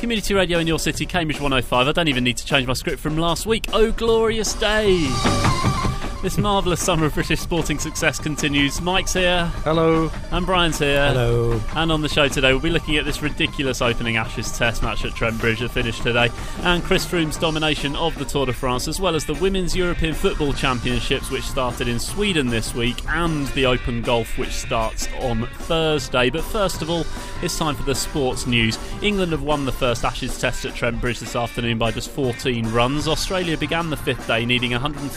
Community radio in your city, Cambridge 105. I don't even need to change my script from last week. Oh, glorious day! This marvellous summer of British sporting success continues. Mike's here. Hello. And Brian's here. Hello. And on the show today, we'll be looking at this ridiculous opening Ashes Test match at Trent Bridge that finished today, and Chris Froome's domination of the Tour de France, as well as the Women's European Football Championships, which started in Sweden this week, and the Open Golf, which starts on Thursday. But first of all, it's time for the sports news. England have won the first Ashes Test at Trent Bridge this afternoon by just 14 runs. Australia began the fifth day needing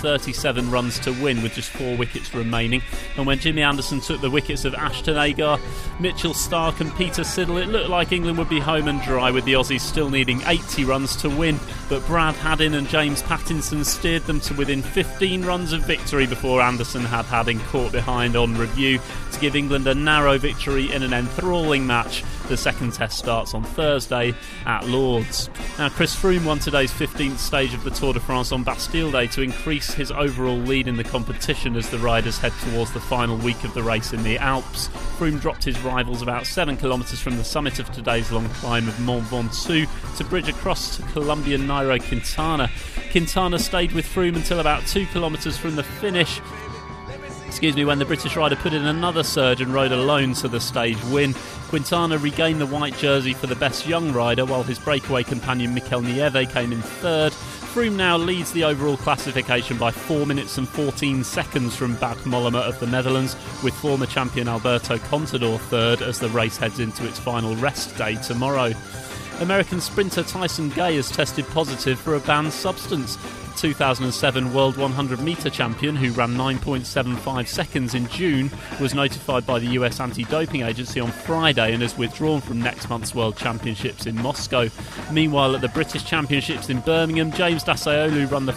137 runs to win with just 4 wickets remaining, and when Jimmy Anderson took the wickets of Ashton Agar, Mitchell Starc and Peter Siddle, it looked like England would be home and dry, with the Aussies still needing 80 runs to win. But Brad Haddin and James Pattinson steered them to within 15 runs of victory before Anderson had Haddin caught behind on review to give England a narrow victory in an enthralling match. The second test starts on Thursday at Lord's. Now, Chris Froome won today's 15th stage of the Tour de France on Bastille Day to increase his overall lead in the competition as the riders head towards the final week of the race in the Alps. Froome dropped his rivals about 7 kilometres from the summit of today's long climb of Mont Ventoux to bridge across to Colombian Nairo Quintana. Quintana stayed with Froome until about 2 kilometres from the finish, when the British rider put in another surge and rode alone to the stage win. Quintana regained the white jersey for the best young rider, while his breakaway companion Mikel Nieve came in third. Froome now leads the overall classification by 4 minutes and 14 seconds from Bad Mollema of the Netherlands, with former champion Alberto Contador third as the race heads into its final rest day tomorrow. American sprinter Tyson Gay has tested positive for a banned substance. 2007 World 100 metre champion, who ran 9.75 seconds in June, was notified by the US Anti-Doping Agency on Friday and has withdrawn from next month's World Championships in Moscow. Meanwhile, at the British Championships in Birmingham, James Dasaolu ran the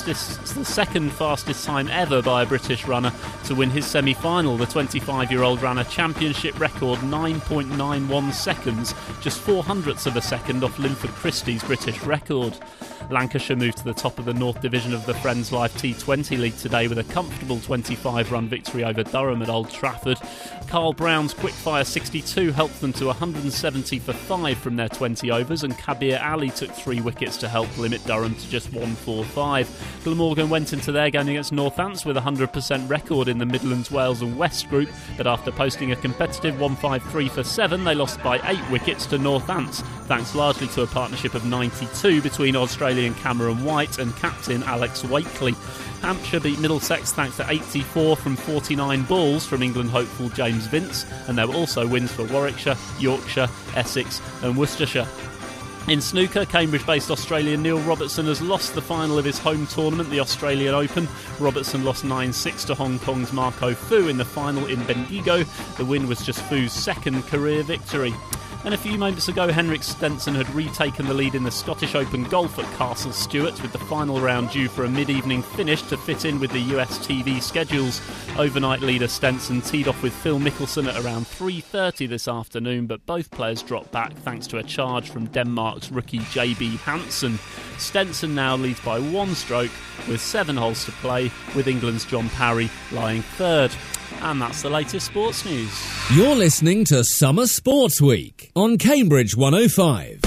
second fastest time ever by a British runner to win his semi-final. The 25-year-old ran a championship record 9.91 seconds, just 0.04 of a second off Linford Christie's British record. Lancashire moved to the top of the North Division of the Friends Life T20 League today with a comfortable 25-run victory over Durham at Old Trafford. Carl Brown's quickfire 62 helped them to 170 for 5 from their 20 overs, and Kabir Ali took 3 wickets to help limit Durham to just 145. Glamorgan went into their game against Northants with a 100% record in the Midlands, Wales and West group, but after posting a competitive 153 for 7, they lost by 8 wickets to Northants, thanks largely to a partnership of 92 between Australian Cameron White and captain Alex Wakely. Hampshire beat Middlesex thanks to 84 from 49 balls from England hopeful James Vince, and there were also wins for Warwickshire, Yorkshire, Essex and Worcestershire. In snooker, Cambridge-based Australian Neil Robertson has lost the final of his home tournament, the Australian Open. Robertson lost 9-6 to Hong Kong's Marco Fu in the final in Bendigo. The win was just Fu's second career victory. And a few moments ago, Henrik Stenson had retaken the lead in the Scottish Open Golf at Castle Stewart, with the final round due for a mid-evening finish to fit in with the US TV schedules. Overnight leader Stenson teed off with Phil Mickelson at around 3:30 this afternoon, but both players dropped back thanks to a charge from Denmark's rookie JB Hansen. Stenson now leads by 1 stroke with 7 holes to play, with England's John Parry lying third. And that's the latest sports news. You're listening to Summer Sports Week on Cambridge 105.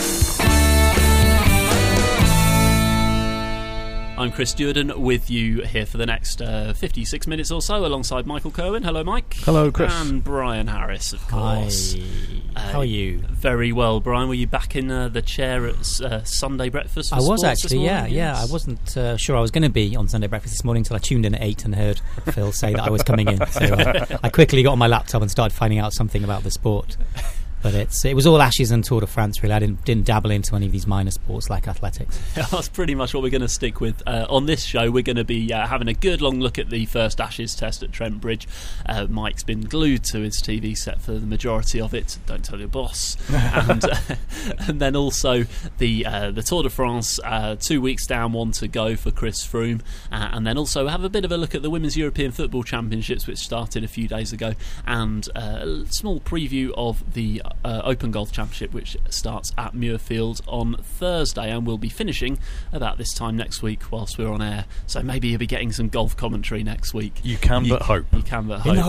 I'm Chris Stewardon with you here for the next 56 minutes or so alongside Michael Cohen. Hello, Mike. Hello, Chris. And Brian Harris, of course. Hi. How are you? Very well, Brian. Were you back in the chair at Sunday breakfast for I was sports actually, this morning? yeah. I wasn't sure I was going to be on Sunday breakfast this morning until I tuned in at 8 and heard Phil say that I was coming in. So I quickly got on my laptop and started finding out something about the sport. But it was all Ashes and Tour de France, really. I didn't dabble into any of these minor sports like athletics. That's pretty much what we're going to stick with on this show. We're going to be having a good long look at the first Ashes Test at Trent Bridge. Mike's been glued to his TV set for the majority of it. Don't tell your boss. And then also the Tour de France, 2 weeks down, 1 to go for Chris Froome. And then also have a bit of a look at the Women's European Football Championships, which started a few days ago. And a small preview of the Open Golf Championship, which starts at Muirfield on Thursday and will be finishing about this time next week whilst we're on air. So maybe you'll be getting some golf commentary next week. You can but hope. You can but hope.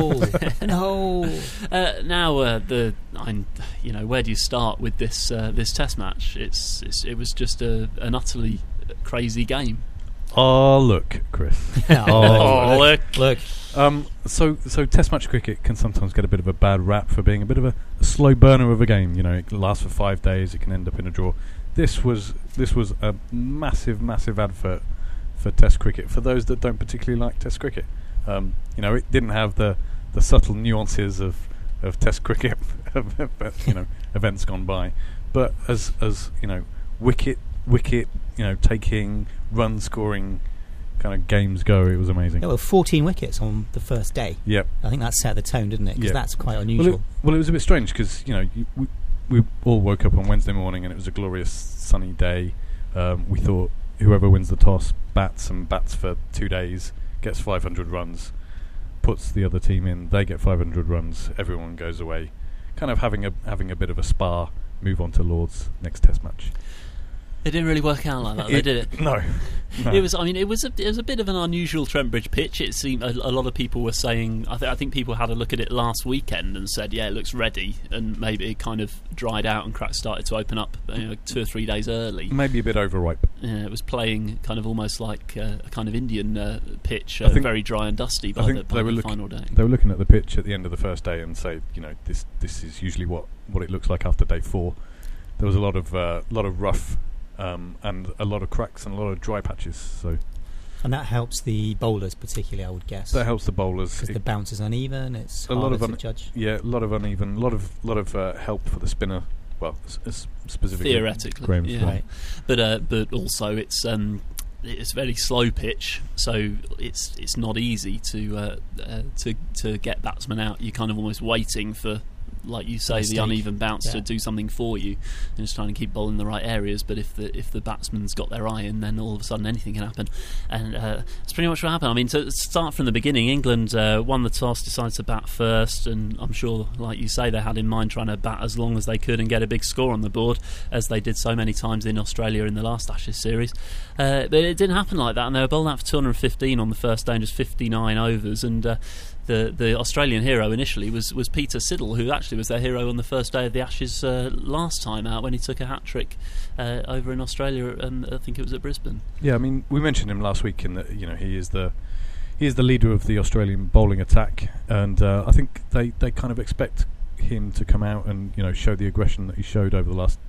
No. Now, where do you start with this Test match? It was just an utterly crazy game. Oh, look, Chris. Look. So Test match cricket can sometimes get a bit of a bad rap for being a bit of a slow burner of a game. You know, it lasts for 5 days. It can end up in a draw. This was a massive advert for Test cricket for those that don't particularly like Test cricket. It didn't have the subtle nuances of Test cricket, events gone by, but as wicket, taking, run scoring kind of games go, it was amazing. There were 14 wickets on the first day. Yep. I think that set the tone, didn't it? Because that's quite unusual. Well, it was a bit strange because we all woke up on Wednesday morning and it was a glorious sunny day. We thought whoever wins the toss bats for 2 days, gets 500 runs, puts the other team in, they get 500 runs, everyone goes away, kind of having a bit of a spa, move on to Lord's next Test match. It didn't really work out like that, did it? No. It was a bit of an unusual Trent Bridge pitch. It seemed a lot of people were saying. I think people had a look at it last weekend and said, "Yeah, it looks ready," and maybe it kind of dried out and cracks started to open up 2 or 3 days early. Maybe a bit overripe. Yeah, it was playing kind of almost like a kind of Indian pitch, very dry and dusty by the final day. They were looking at the pitch at the end of the first day and say, this is usually what it looks like after day 4. There was a lot of rough. And a lot of cracks and a lot of dry patches. And that helps the bowlers particularly, I would guess. That helps the bowlers because the bounce is uneven. It's a lot of to judge. Yeah, a lot of uneven. A lot of help for the spinner. Well, specifically theoretically, Graham right. But also it's very slow pitch, so it's not easy to get batsmen out. You're kind of almost waiting for, like you say, the uneven bounce to do something for you, and just trying to keep bowling in the right areas. But if the batsman's got their eye in, then all of a sudden anything can happen, and it's pretty much what happened. I mean, to start from the beginning, England won the toss, decided to bat first, and I'm sure, like you say, they had in mind trying to bat as long as they could and get a big score on the board, as they did so many times in Australia in the last Ashes series. But it didn't happen like that, and they were bowling out for 215 on the first day in just 59 overs, and the Australian hero initially was Peter Siddle, who actually was their hero on the first day of the Ashes last time out when he took a hat-trick over in Australia, and I think it was at Brisbane. Yeah, I mean, we mentioned him last week in that he is the leader of the Australian bowling attack, and I think they kind of expect him to come out and show the aggression that he showed over the last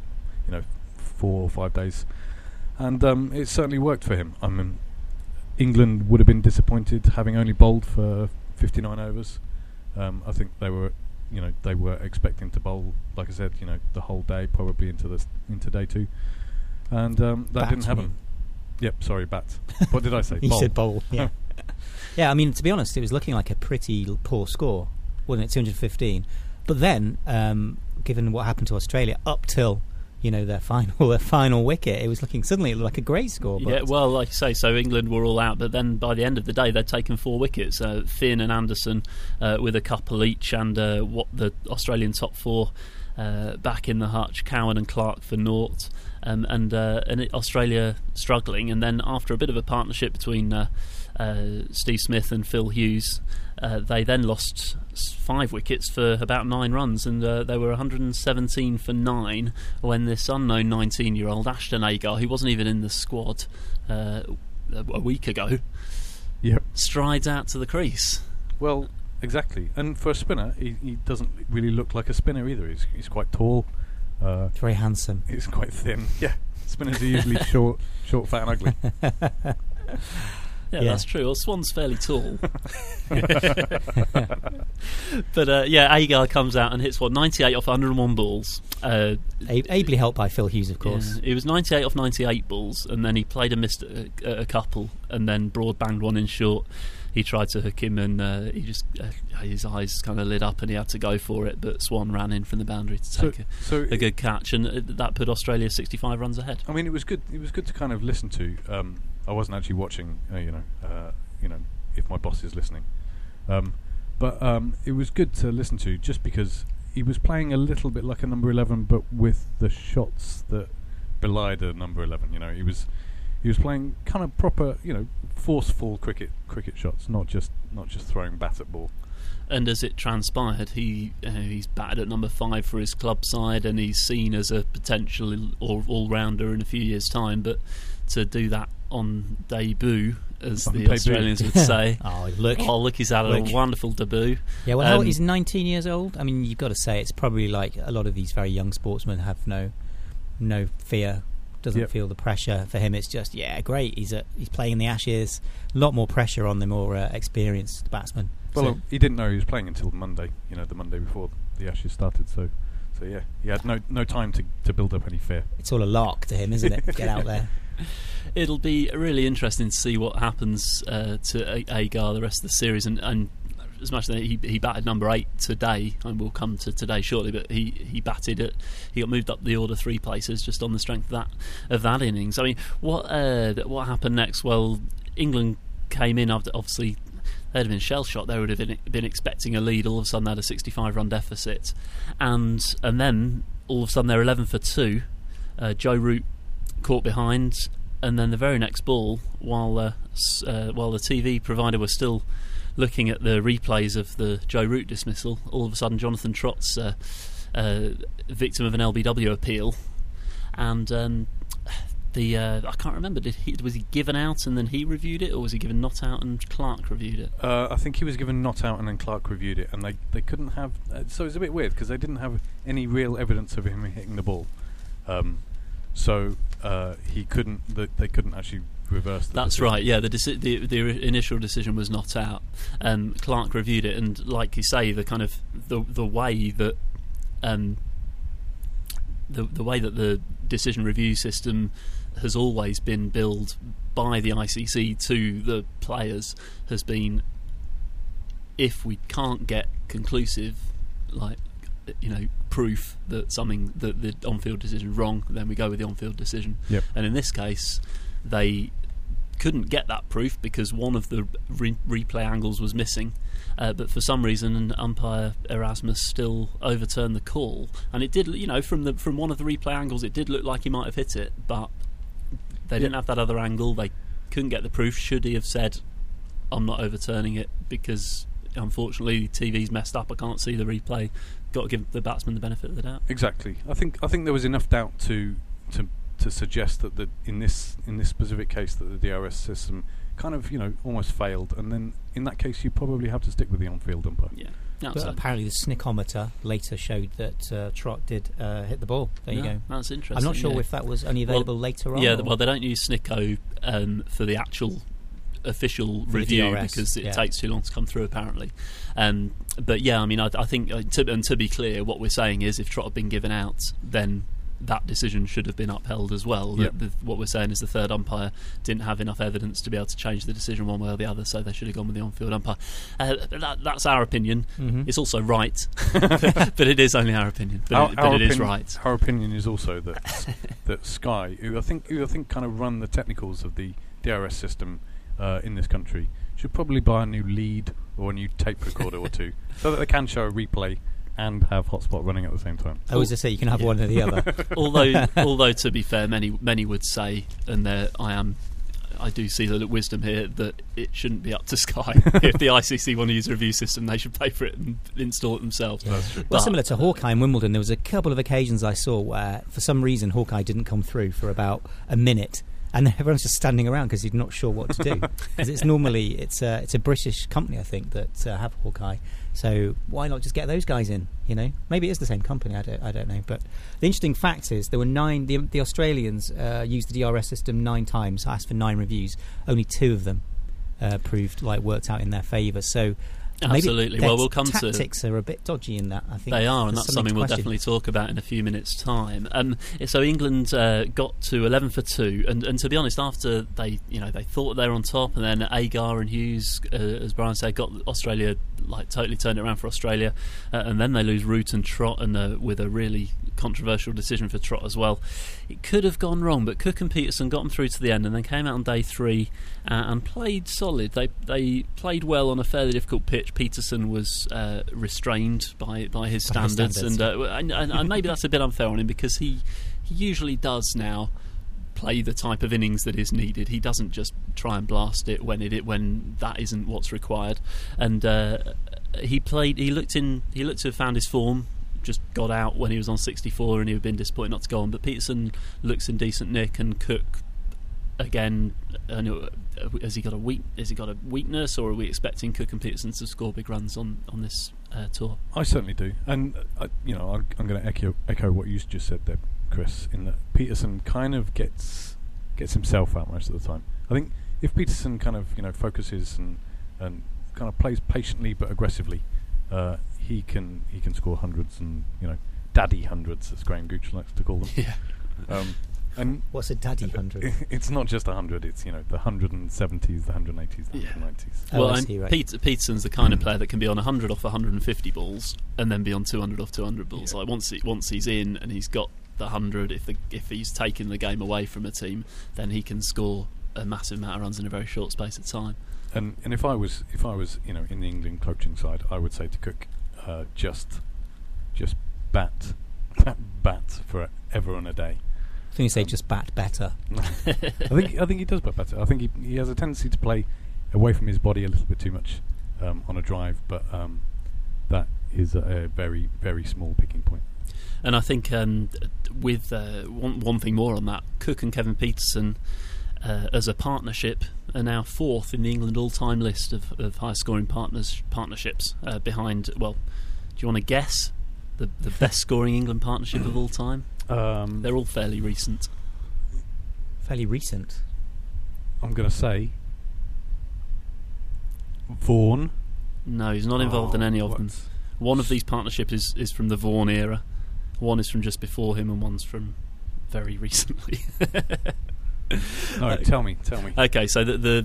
4 or 5 days, and it certainly worked for him. I mean, England would have been disappointed having only bowled for 59 overs. I think they were expecting to bowl, like I said, the whole day, probably into day 2, and that didn't happen. Yep, sorry, bat. What did I say? You said bowl. Yeah. Yeah. I mean, to be honest, it was looking like a pretty poor score, wasn't it? 215. But then, given what happened to Australia up till their final wicket, it was looking suddenly like a great score. Yeah, well, like you say, so England were all out, but then by the end of the day they'd taken 4 wickets. Finn and Anderson with a couple each, and what the Australian top 4 back in the hutch, Cowan and Clark for naught, and Australia struggling. And then after a bit of a partnership between Steve Smith and Phil Hughes, they then lost 5 wickets for about 9 runs, and they were 117 for 9 when this unknown 19-year-old Ashton Agar, who wasn't even in the squad a week ago, strides out to the crease. Well, exactly. And for a spinner, he doesn't really look like a spinner either. He's quite tall. Very handsome. He's quite thin. Yeah, spinners are usually short, fat and ugly. Yeah, that's true. Well, Swan's fairly tall. But Agar comes out and hits 98 off 101 balls. Ably helped by Phil Hughes, of course. Yeah, it was 98 off 98 balls, and then he played and missed a couple, and then Broad banged one in short. He tried to hook him, and he just his eyes kind of lit up, and he had to go for it. But Swan ran in from the boundary to take a good catch, and that put Australia 65 runs ahead. I mean, it was good. It was good to kind of listen to. I wasn't actually watching, if my boss is listening, but it was good to listen to, just because he was playing a little bit like a number 11, but with the shots that belied a number 11. You know, he was playing kind of proper, you know, forceful cricket shots, not just throwing bat at ball. And as it transpired, he's batted at number 5 for his club side, and he's seen as a potential all-rounder in a few years' time. But to do that on debut, as the debut. Australians would say, look, he's had a wonderful debut. Yeah, well, he's 19 years old. I mean, you've got to say it's probably like a lot of these very young sportsmen have no fear. Doesn't feel the pressure. For him, it's just great. He's playing in the Ashes. A lot more pressure on the more experienced batsman. Well, he didn't know he was playing until Monday. You know, the Monday before the Ashes started. So yeah, he had no time to build up any fear. It's all a lark to him, isn't it? Get out there. It'll be really interesting to see what happens to Agar the rest of the series, and as much as he batted number 8 today, and we'll come to today shortly, but he batted it. He got moved up the order 3 places just on the strength of that innings. I mean, what happened next? Well, England came in after, obviously they'd have been shell shocked. They would have been expecting a lead. All of a sudden, they had a 65-run deficit, and then all of a sudden they're 11 for 2. Joe Root caught behind, and then the very next ball, while the TV provider was still looking at the replays of the Joe Root dismissal, all of a sudden Jonathan Trott's victim of an LBW appeal, and I can't remember. Was he given out and then he reviewed it, or was he given not out and Clark reviewed it? I think he was given not out and then Clark reviewed it, and they couldn't have. So it's a bit weird because they didn't have any real evidence of him hitting the ball. So he couldn't. They couldn't actually reverse the That's decision. right. Yeah, the initial decision was not out. Clark reviewed it, and like you say, the kind of the way that the way that the decision review system has always been billed by the ICC to the players has been, if we can't get conclusive, proof that the on-field decision is wrong, then we go with the on-field decision. Yep. And in this case, they couldn't get that proof because one of the replay angles was missing, but for some reason umpire Erasmus still overturned the call, and it did, from one of the replay angles it did look like he might have hit it, but they didn't have that other angle. They couldn't get the proof. Should he have said, I'm not overturning it because unfortunately TV's messed up, I can't see the replay, got to give the batsman the benefit of the doubt. Exactly. I think there was enough doubt to suggest that in this specific case that the DRS system kind of almost failed, and then in that case you probably have to stick with the on-field umpire. Yeah. But apparently the snickometer later showed that Trott did hit the ball. There you go. That's interesting. I'm not sure if that was only available later on. Yeah, well, they don't use Snicko for the actual official review because it takes too long to come through, apparently. But yeah, I mean, I think, to be clear, what we're saying is if Trott had been given out, then that decision should have been upheld as well. Yep. What we're saying is the third umpire didn't have enough evidence to be able to change the decision one way or the other, so they should have gone with the on-field umpire. That's our opinion. Mm-hmm. It's also right, but it is only our opinion. But it is right. Our opinion is also that Sky, who I think kind of run the technicals of the DRS system in this country, should probably buy a new lead or a new tape recorder or two, so that they can show a replay and have hotspot running at the same time. I always say you can have one or the other. although to be fair, many would say, and I do see the wisdom here, that it shouldn't be up to Sky. If the ICC want to use a review system, they should pay for it and install it themselves. Yeah. That's true. Well, similar to Hawkeye in Wimbledon, there was a couple of occasions I saw where, for some reason, Hawkeye didn't come through for about a minute, and everyone's just standing around because he's not sure what to do. Because it's a British company, I think, that have Hawkeye. So why not just get those guys in? Maybe it is the same company. I don't know. But the interesting fact is there were 9. The Australians used the DRS system 9 times. Asked for 9 reviews. Only 2 of them worked out in their favour. So absolutely. Well, we'll come to tactics are a bit dodgy in that. I think they are, and that's something we'll definitely talk about in a few minutes' time. So England got to 11 for 2, and to be honest, after they thought they were on top, and then Agar and Hughes, as Brian said, got Australia totally turned it around for Australia, and then they lose Root and Trott, and with a really controversial decision for Trott as well. It could have gone wrong, but Cook and Peterson got them through to the end, and then came out on day 3 and played solid. They played well on a fairly difficult pitch. Peterson was restrained by his standards, and maybe that's a bit unfair on him, because he usually does now play the type of innings that is needed. He doesn't just try and blast it when that isn't what's required. And he looked to have found his form. Just got out when he was on 64, and he had been disappointed not to go on. But Peterson looks in decent nick, and Cook again. Has he got a weakness, or are we expecting Cook and Peterson to score big runs on this tour? I certainly do, and I'm going to echo what you just said there, Chris, in that Peterson kind of gets himself out most of the time. I think if Peterson kind of focuses and kind of plays patiently but aggressively, he can score hundreds, and daddy hundreds, as Graham Gooch likes to call them. Yeah. And what's a daddy 100? It's not just 100. It's the 170s, the 180s, the 190s. Well, right. Peterson's the kind of player that can be on 100 off 150 balls, and then be on 200 off 200 balls. Yeah. Like once he's in and he's got the 100, if he's taking the game away from a team, then he can score a massive amount of runs in a very short space of time. And if I was in the England coaching side, I would say to Cook, just bat forever and a day. I think you say just bat better. I think he does bat better. I think he has a tendency to play away from his body a little bit too much on a drive, but that is a very, very small picking point. And I think with one thing more on that, Cook and Kevin Peterson as a partnership are now 4th in the England all-time list of high-scoring partnerships behind. Well, do you want to guess the best-scoring England partnership of all time? They're all fairly recent. Fairly recent? I'm going to say Vaughan. No, he's not involved in any of them. One of these partnerships is from the Vaughan era. One is from just before him, and one's from very recently. No, tell me. Okay, so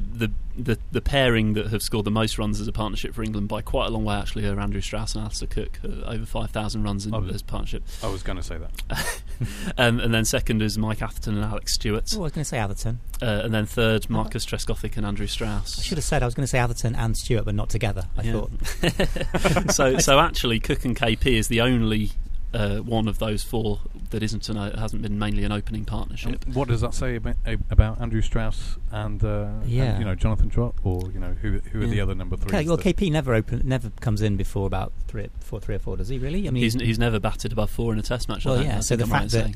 the pairing that have scored the most runs as a partnership for England by quite a long way actually are Andrew Strauss and Alistair Cook, over 5,000 runs as partnership. I was going to say that. And then second is Mike Atherton and Alex Stewart. Oh, I was going to say Atherton. And then third, Marcus Trescothick and Andrew Strauss. I should have said I was going to say Atherton and Stewart, but not together, I thought. So actually Cook and KP is the only one of those 4 that hasn't been mainly an opening partnership. What does that say about Andrew Strauss and Jonathan Trott, or who are the other number 3s? Well, KP never comes in before about 3 or 4, does he? Really? I mean, he's never batted above 4 in a Test match. Well, yeah. So the fact that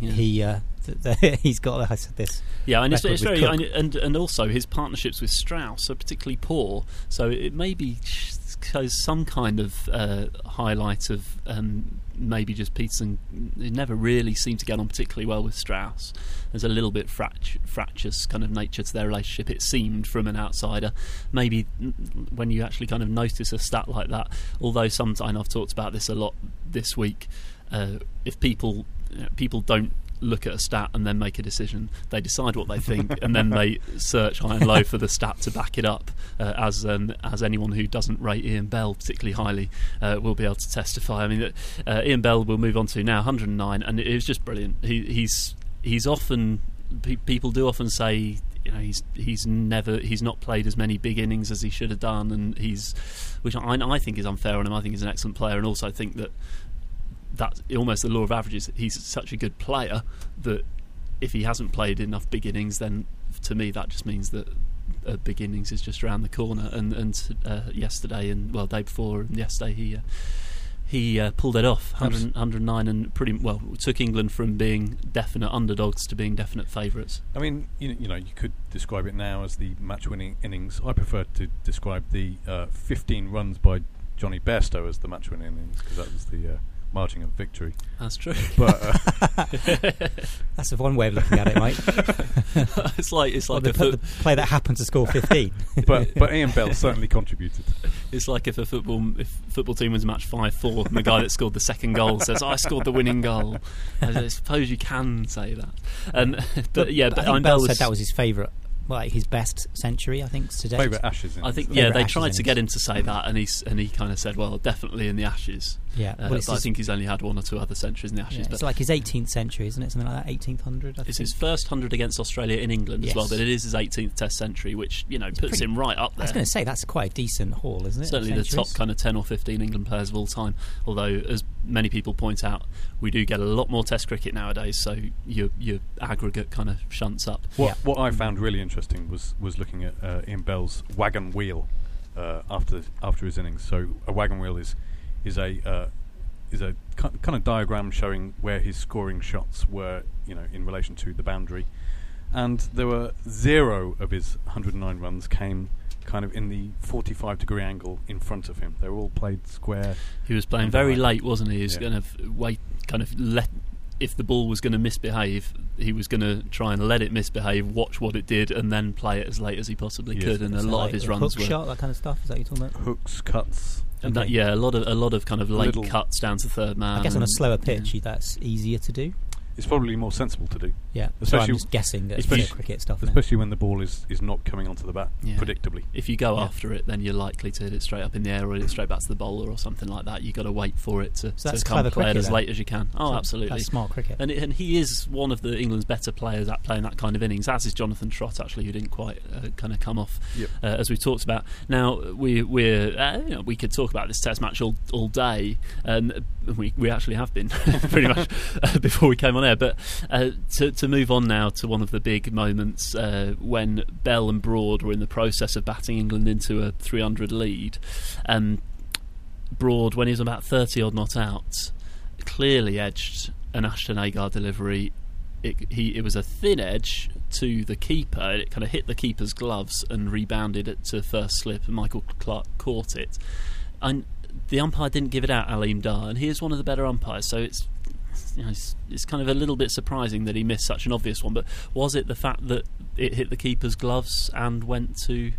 he's got this. Yeah, and it's very and also his partnerships with Strauss are particularly poor. So it may be some kind of highlight of maybe just Peterson. It never really seemed to get on particularly well with Strauss. There's a little bit fractious kind of nature to their relationship, it seemed, from an outsider. Maybe when you actually kind of notice a stat like that, although sometimes I've talked about this a lot this week, if people don't look at a stat and then make a decision, they decide what they think and then they search high and low for the stat to back it up, as anyone who doesn't rate Ian Bell particularly highly will be able to testify. I mean, Ian Bell we'll move on to now, 109, and it was just brilliant. He's often, people do often say, he's not played as many big innings as he should have done, and which I think is unfair on him. I think he's an excellent player, and also think that that's almost the law of averages. He's such a good player that if he hasn't played enough big innings, then to me that just means that big innings is just around the corner. And yesterday, and day before and yesterday, he pulled it off, 109, and pretty well took England from being definite underdogs to being definite favourites. I mean, you could describe it now as the match-winning innings. I prefer to describe the 15 runs by Johnny Bairstow as the match-winning innings, because that was the marching of victory. That's true. But that's one way of looking at it, mate. it's like the play that happened to score 15. but Ian Bell certainly contributed. It's like if football team wins match 5-4 and the guy that scored the second goal says, "I scored the winning goal." I suppose you can say that. But Bell said that was his favourite his best century, I think, today. Favourite Ashes innings. I think, Favourite they Ashes tried to innings. get him to say that, and he kind of said, well, definitely in the Ashes. Yeah, But I think he's only had one or two other centuries in the Ashes. Yeah, but it's like his 18th century, isn't it? Something like that, 18th hundred. it's his first 100 against Australia in England as Yes. well, but it is his 18th Test century, which puts pretty- him right up I there. was going to say that's quite a decent haul, isn't it? Certainly the top Centuries? kind of 10 or 15 England players of all time. Although, as many people point out, we do get a lot more Test cricket nowadays, so your aggregate kind of shunts up. What I found really interesting was looking at Ian Bell's wagon wheel after his innings. So a wagon wheel is a kind of diagram showing where his scoring shots were, in relation to the boundary, and there were 0 of his 109 runs came kind of in the 45-degree angle in front of him. They were all played square. He was playing very late, wasn't he? He was going to let. If the ball was going to misbehave, he was going to try and let it misbehave, watch what it did, and then play it as late as he possibly could. And a lot of his runs hook were shot, that kind of stuff. Is that what you're talking about? Hooks, cuts. and that, a lot of kind of late Little- cuts down to third man. I guess on a and- slower pitch, that's easier to do. It's probably more sensible to do, Yeah, so I'm Especially- just guessing that especially- cricket stuff. Now. especially when the ball is not coming onto the bat Yeah. predictably. If you go Yeah. after it, then you're likely to hit it straight up in the air or hit it straight back to the bowler or something like that. You've got to wait for it to So that's come clever play it cricket as then. late as you can. Oh, So absolutely. That's smart cricket. And he is one of the England's better players at playing that kind of innings, as is Jonathan Trott, actually, who didn't quite kind of come off, Yep. as we talked about. Now, we could talk about this Test match all day, and we actually have been pretty much before we came on air. But to move on now to one of the big moments when Bell and Broad were in the process of batting England into a 300 lead. Broad, when he was about 30 odd not out, clearly edged an Ashton Agar delivery. It was a thin edge to the keeper. It kind of hit the keeper's gloves and rebounded it to first slip, and Michael Clarke caught it. And the umpire didn't give it out, Aleem Dar, and he is one of the better umpires, so it's kind of a little bit surprising that he missed such an obvious one. But was it the fact that it hit the keeper's gloves and went to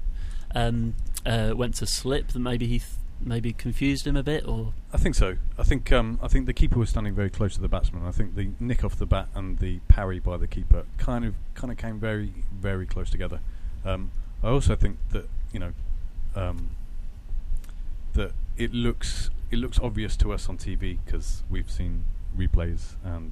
slip that maybe he maybe confused him a bit? Or I think so. I think the keeper was standing very close to the batsman. I think the nick off the bat and the parry by the keeper kind of came very, very close together. I also think that that it looks obvious to us on TV because we've seen replays and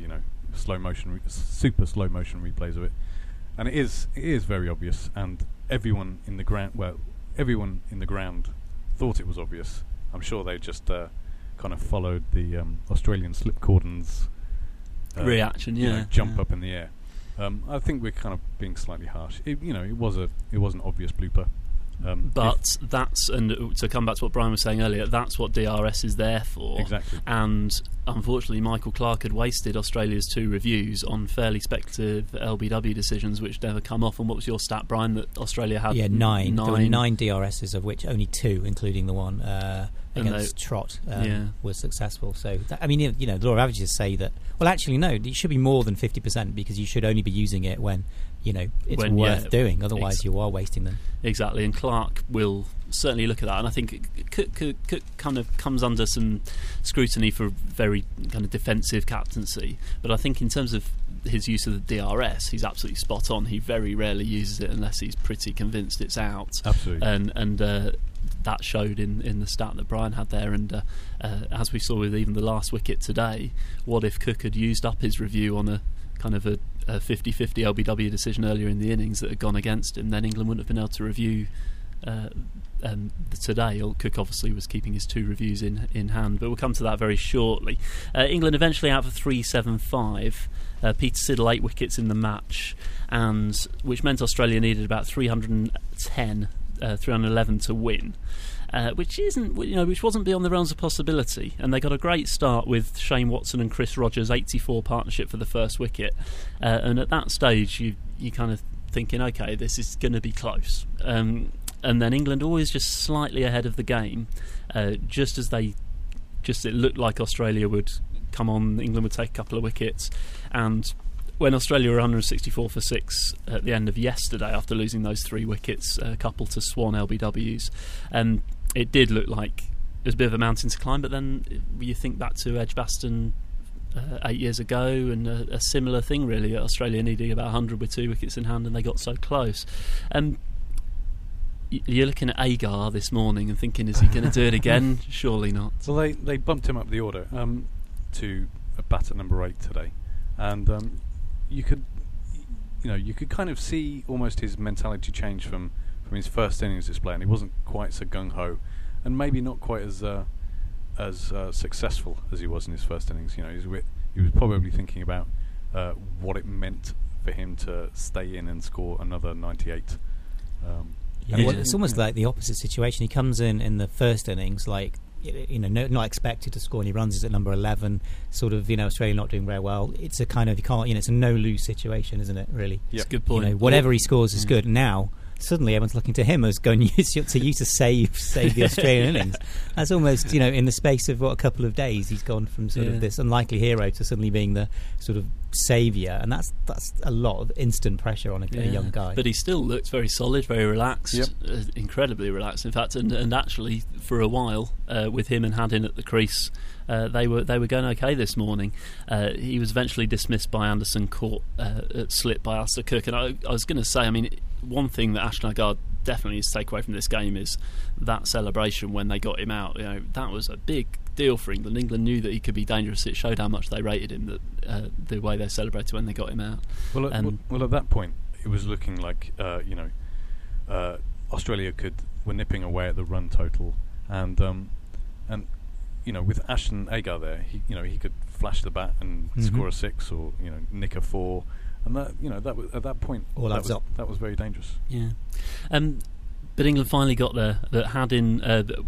super slow motion replays of it, and it is very obvious. And everyone in the ground thought it was obvious. I'm sure they just kind of followed the Australian slip cordons reaction, jump up in the air. I think we're kind of being slightly harsh. It was an obvious blooper. But that's, and to come back to what Brian was saying earlier, that's what DRS is there for. Exactly. And unfortunately, Michael Clarke had wasted Australia's 2 reviews on fairly speculative LBW decisions which never come off. And what was your stat, Brian, that Australia had? 9. There were 9 DRSs, of which only 2, including the one against Trott, was successful. So, the law of averages say that. Well, actually, no, it should be more than 50% because you should only be using it when it's worth doing. Otherwise, you are wasting them. Exactly, and Clarke will certainly look at that, and I think Cook kind of comes under some scrutiny for very kind of defensive captaincy. But I think in terms of his use of the DRS, he's absolutely spot on. He very rarely uses it unless he's pretty convinced it's out. Absolutely, and that showed in the stat that Brian had there. And as we saw with even the last wicket today, what if Cook had used up his review on a kind of a 50-50 LBW decision earlier in the innings that had gone against him? Then England wouldn't have been able to review today. Cook obviously was keeping his 2 reviews in hand, but we'll come to that very shortly. England eventually out for 375. Peter Siddle 8 wickets in the match, and which meant Australia needed about 311 to win. Which wasn't beyond the realms of possibility, and they got a great start with Shane Watson and Chris Rogers' 84 partnership for the first wicket, and at that stage you kind of thinking, okay, this is going to be close, and then England always just slightly ahead of the game, just as it looked like Australia would come on, England would take a couple of wickets, and when Australia were 164 for 6 at the end of yesterday after losing those 3 wickets, a couple to Swan LBWs, it did look like it was a bit of a mountain to climb. But then you think back to Edgbaston 8 years ago, and a similar thing really. Australia needing about 100 with 2 wickets in hand, and they got so close. You're looking at Agar this morning and thinking, is he going to do it again? Surely not. Well, they bumped him up the order to a bat at number 8 today, and you could kind of see almost his mentality change from his first innings display, and he wasn't quite so gung ho, and maybe not quite as successful as he was in his first innings. He was probably thinking about what it meant for him to stay in and score another 98. It's almost like the opposite situation. He comes in the first innings, like, not expected to score, and he runs is at number 11. Sort of, Australia not doing very well. It's a kind of, it's a no-lose situation, isn't it? Really, yeah, good point. Whatever he scores is good. Now, suddenly, everyone's looking to him as going to save the Australian innings. That's almost, in the space of a couple of days, he's gone from sort of this unlikely hero to suddenly being the sort of saviour, and that's a lot of instant pressure on a young guy. But he still looks very solid, very relaxed, incredibly relaxed, in fact. And actually, for a while, with him and Haddin at the crease, they were going okay this morning. He was eventually dismissed by Anderson, caught at slip by Alistair Cook. And I was going to say, one thing that Ashton Agar definitely needs to take away from this game is that celebration when they got him out. That was a big deal for England. England knew that he could be dangerous. It showed how much they rated him, that the way they celebrated when they got him out. Well, at that point, it was looking like Australia were nipping away at the run total, and with Ashton Agar there, he could flash the bat and score a 6 or nick a 4. And that was, at that point, that was very dangerous. Yeah, but England finally got there. That Haddin,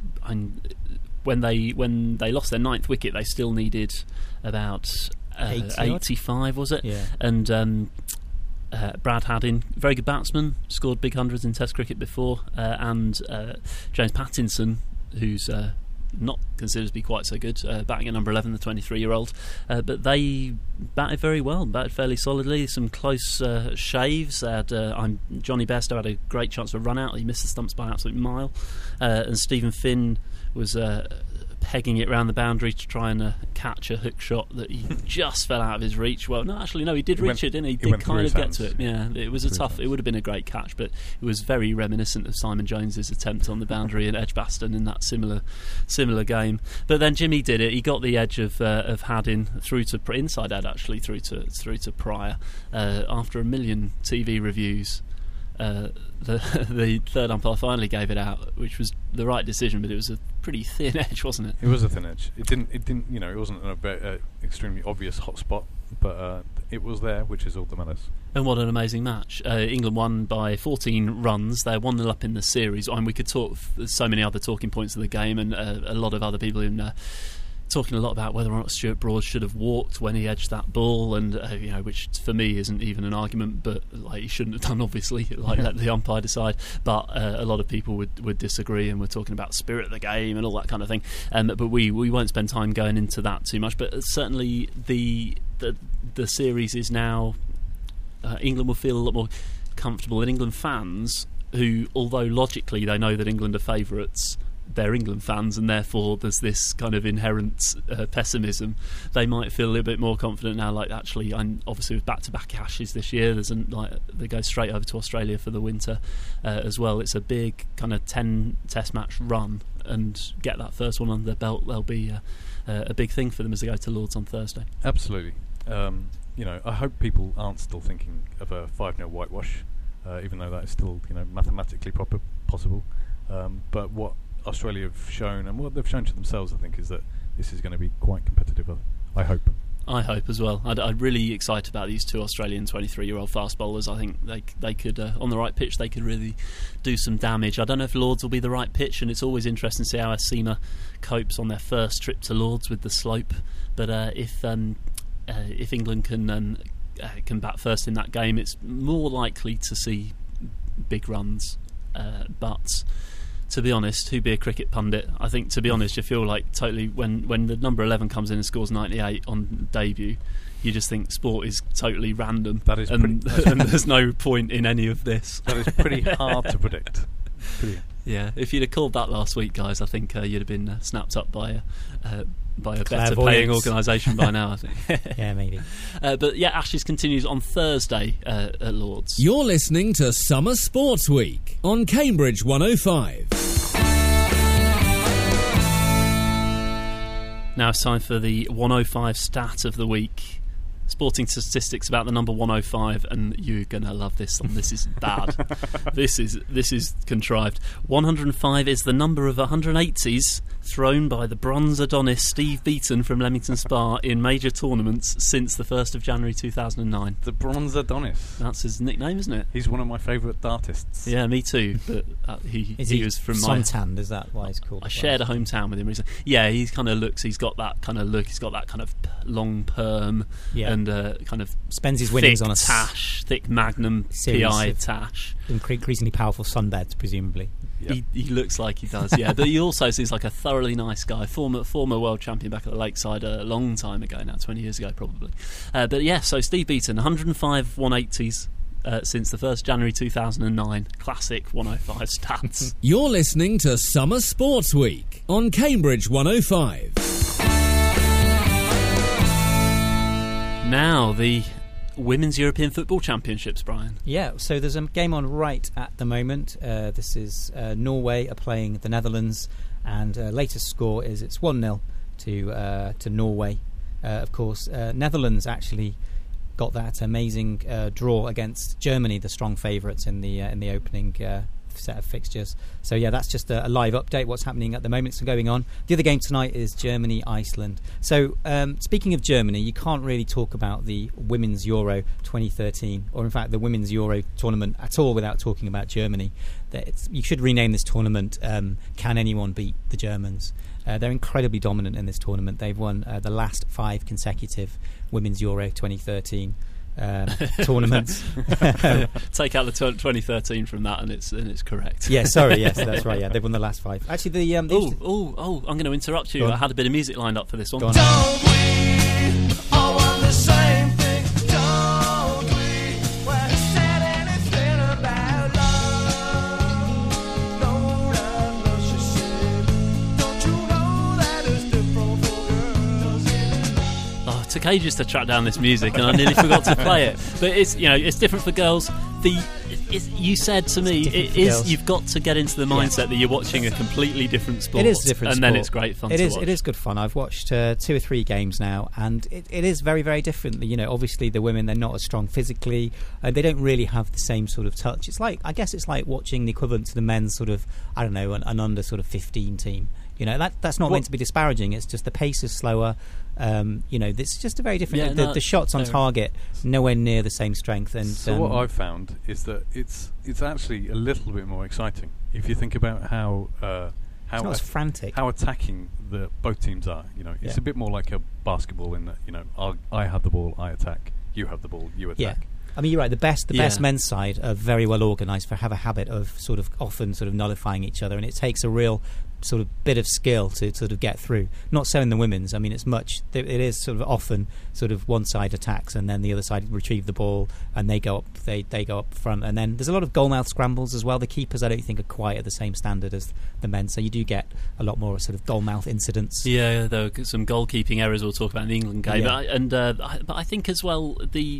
when they lost their 9th wicket, they still needed about 85, was it? Yeah. And Brad Haddin, very good batsman, scored big hundreds in Test cricket before, and James Pattinson, who's not considered to be quite so good, batting at number 11, the 23-year-old, but they batted very well, batted fairly solidly. Some close shaves. Johnny Bairstow had a great chance for a run out. He missed the stumps by an absolute mile, and Stephen Finn was pegging it round the boundary to try and catch a hook shot that he just fell out of his reach. Well, he did reach it, didn't he? He did kind of get to it. Yeah, it was it would have been a great catch, but it was very reminiscent of Simon Jones's attempt on the boundary at Edgbaston in that similar game. But then Jimmy did it. He got the edge of Haddin through to inside Ed, actually through to Pryor after a million TV reviews. The third umpire finally gave it out, which was the right decision, but it was a pretty thin edge, wasn't it? It was a thin edge. It didn't. It wasn't an extremely obvious hot spot, but it was there, which is all that matters. And what an amazing match! England won by 14 runs. They're 1-0 up in the series, and we could talk. There's so many other talking points of the game, and a lot of other people in. Talking a lot about whether or not Stuart Broad should have walked when he edged that ball, and which for me isn't even an argument, but he shouldn't have done, obviously. Let the umpire decide. But a lot of people would disagree, and we're talking about spirit of the game and all that kind of thing. But we won't spend time going into that too much. But certainly the series is now. England will feel a lot more comfortable, and England fans who, although logically they know that England are favourites, they're England fans, and therefore there's this kind of inherent pessimism. They might feel a little bit more confident now. Actually, I'm obviously with back-to-back Ashes this year. They go straight over to Australia for the winter as well. It's a big kind of 10 Test match run, and get that first one under their belt. There'll be a big thing for them as they go to Lords on Thursday. Absolutely. I hope people aren't still thinking of a 5-0 whitewash, even though that is still mathematically possible. But what Australia have shown, and what they've shown to themselves, I think, is that this is going to be quite competitive. I hope. I hope as well. I'm really excited about these two Australian 23-year-old fast bowlers. I think they could, on the right pitch, they could really do some damage. I don't know if Lords will be the right pitch, and it's always interesting to see how Asima copes on their first trip to Lords with the slope. But if England can bat first in that game, it's more likely to see big runs. But to be honest, who'd be a cricket pundit? I think, to be honest, you feel like totally when the number 11 comes in and scores 98 on debut, you just think sport is totally random. That is and there's no point in any of this. That is pretty hard to predict. Yeah, if you'd have called that last week, guys, I think you'd have been snapped up by by a better paying organisation by now, I think. Yeah, maybe. But yeah, Ashes continues on Thursday at Lords. You're listening to Summer Sports Week on Cambridge 105. Now it's time for the 105 stat of the week. Sporting statistics about the number 105, and you're gonna love this one. This is bad. This is contrived. 105 is the number of 180s thrown by the bronze Adonis Steve Beaton from Leamington Spa in major tournaments since the 1st of January 2009. The bronze Adonis. That's his nickname, isn't it? He's one of my favourite dartists. Yeah, me too. But he was from my Suntanned, is that why it's called? I shared a hometown with him recently. Yeah, he kind of looks. He's got that kind of look. He's got that kind of long perm and kind of spends his winnings on a thick Magnum PI tash. Increasingly powerful sunbeds, presumably. Yep. He looks like he does, yeah. But he also seems like a thoroughly nice guy. Former world champion back at the Lakeside a long time ago now, 20 years ago probably. But yeah, so Steve Beaton, 105 180s since the 1st January 2009. Classic 105 stats. You're listening to Summer Sports Week on Cambridge 105. Now the Women's European Football Championships, Brian. Yeah, so there's a game on right at the moment. This is Norway are playing the Netherlands, and latest score is it's 1-0 to Norway. Of course, Netherlands actually got that amazing draw against Germany, the strong favourites in the opening set of fixtures. So yeah, that's just a live update. What's happening at the moment? It's going on. The other game tonight is Germany-Iceland. So speaking of Germany, you can't really talk about the Women's Euro 2013, or in fact the Women's Euro tournament at all without talking about Germany. You should rename this tournament Can Anyone Beat the Germans? They're incredibly dominant in this tournament. They've won the last 5 consecutive Women's Euro 2013 tournaments. Take out the 2013 from that, and it's correct. Yeah, sorry, yes, that's right. Yeah, they've won the last 5. Actually, the I'm going to interrupt you. I had a bit of music lined up for this one. Don't we all want the same thing? Don't we? Well, who said anything about love? No, she said. Don't you know that it's different for girls? Oh, it took ages to track down this music, and I nearly forgot to play it. But it's different for girls. You said to me, you've got to get into the mindset that you're watching a completely different sport. It is a different sport. And then it's great fun to watch. It is good fun. I've watched 2 or 3 games now, and it is very, very different. Obviously the women, they're not as strong physically, and they don't really have the same sort of touch. I guess it's like watching the equivalent to the men's sort of, I don't know, an under sort of 15 team. That's not meant to be disparaging. It's just the pace is slower. It's just a very different. The shots on target nowhere near the same strength. And so what I've found is that it's actually a little bit more exciting if you think about how it's not as frantic, how attacking both teams are. It's a bit more like a basketball in that I have the ball, I attack. You have the ball, you attack. Yeah. I mean, you're right. The best men's side are very well organised, have a habit of often nullifying each other, and it takes a real sort of bit of skill to sort of get through. Not so in the women's. I mean, it is sort of often sort of one side attacks and then the other side retrieve the ball and they go up. They go up front, and then there's a lot of goalmouth scrambles as well. The keepers, I don't think, are quite at the same standard as the men, so you do get a lot more sort of goalmouth incidents. Yeah, there are some goalkeeping errors we'll talk about in the England game, but I think as well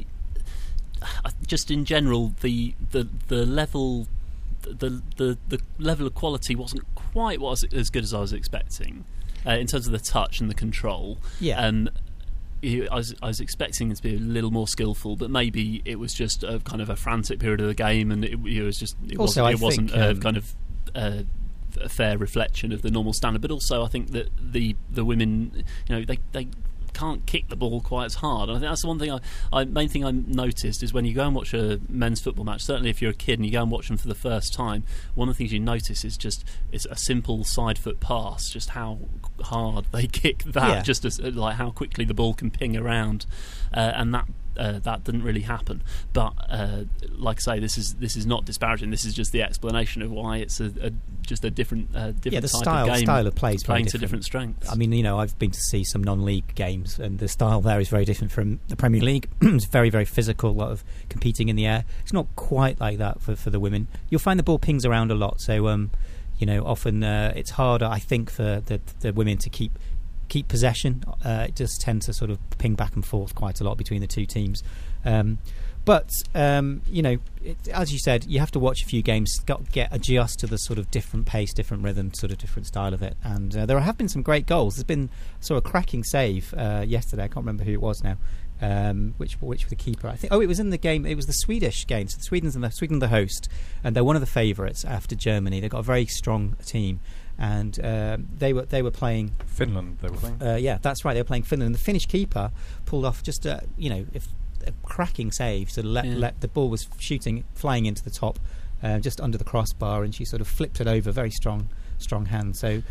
just in general the level. The level of quality wasn't quite as good as I was expecting in terms of the touch and the control. Yeah. I was expecting it to be a little more skillful, but maybe it was just a kind of a frantic period of the game, and it wasn't kind of a fair reflection of the normal standard. But also, I think that the women, they can't kick the ball quite as hard. And I think that's the one thing main thing I noticed is when you go and watch a men's football match, certainly if you're a kid and you go and watch them for the first time, one of the things you notice is just it's a simple side foot pass, just how hard they kick that, just as like how quickly the ball can ping around, and that didn't really happen. But like I say, this is not disparaging. This is just the explanation of why it's just a different type of game. Style of play is playing to different strengths. I mean, I've been to see some non-league games, and the style there is very different from the Premier League. It's very, very physical, a lot of competing in the air. It's not quite like that for the women. You'll find the ball pings around a lot, so often it's harder, I think, for the women to keep keep possession. It does tend to sort of ping back and forth quite a lot between the two teams. But as you said, you have to watch a few games, adjust to the sort of different pace, different rhythm, sort of different style of it. And there have been some great goals. There's been sort of a cracking save yesterday. I can't remember who it was now. Which was the keeper? I think. Oh, it was in the game. It was the Swedish game. So Sweden the host, and they're one of the favourites after Germany. They've got a very strong team, and they were playing Finland. They were playing. Yeah, that's right. They were playing Finland. And the Finnish keeper pulled off just a cracking save. So let the ball was flying into the top, just under the crossbar, and she sort of flipped it over. Very strong hand. So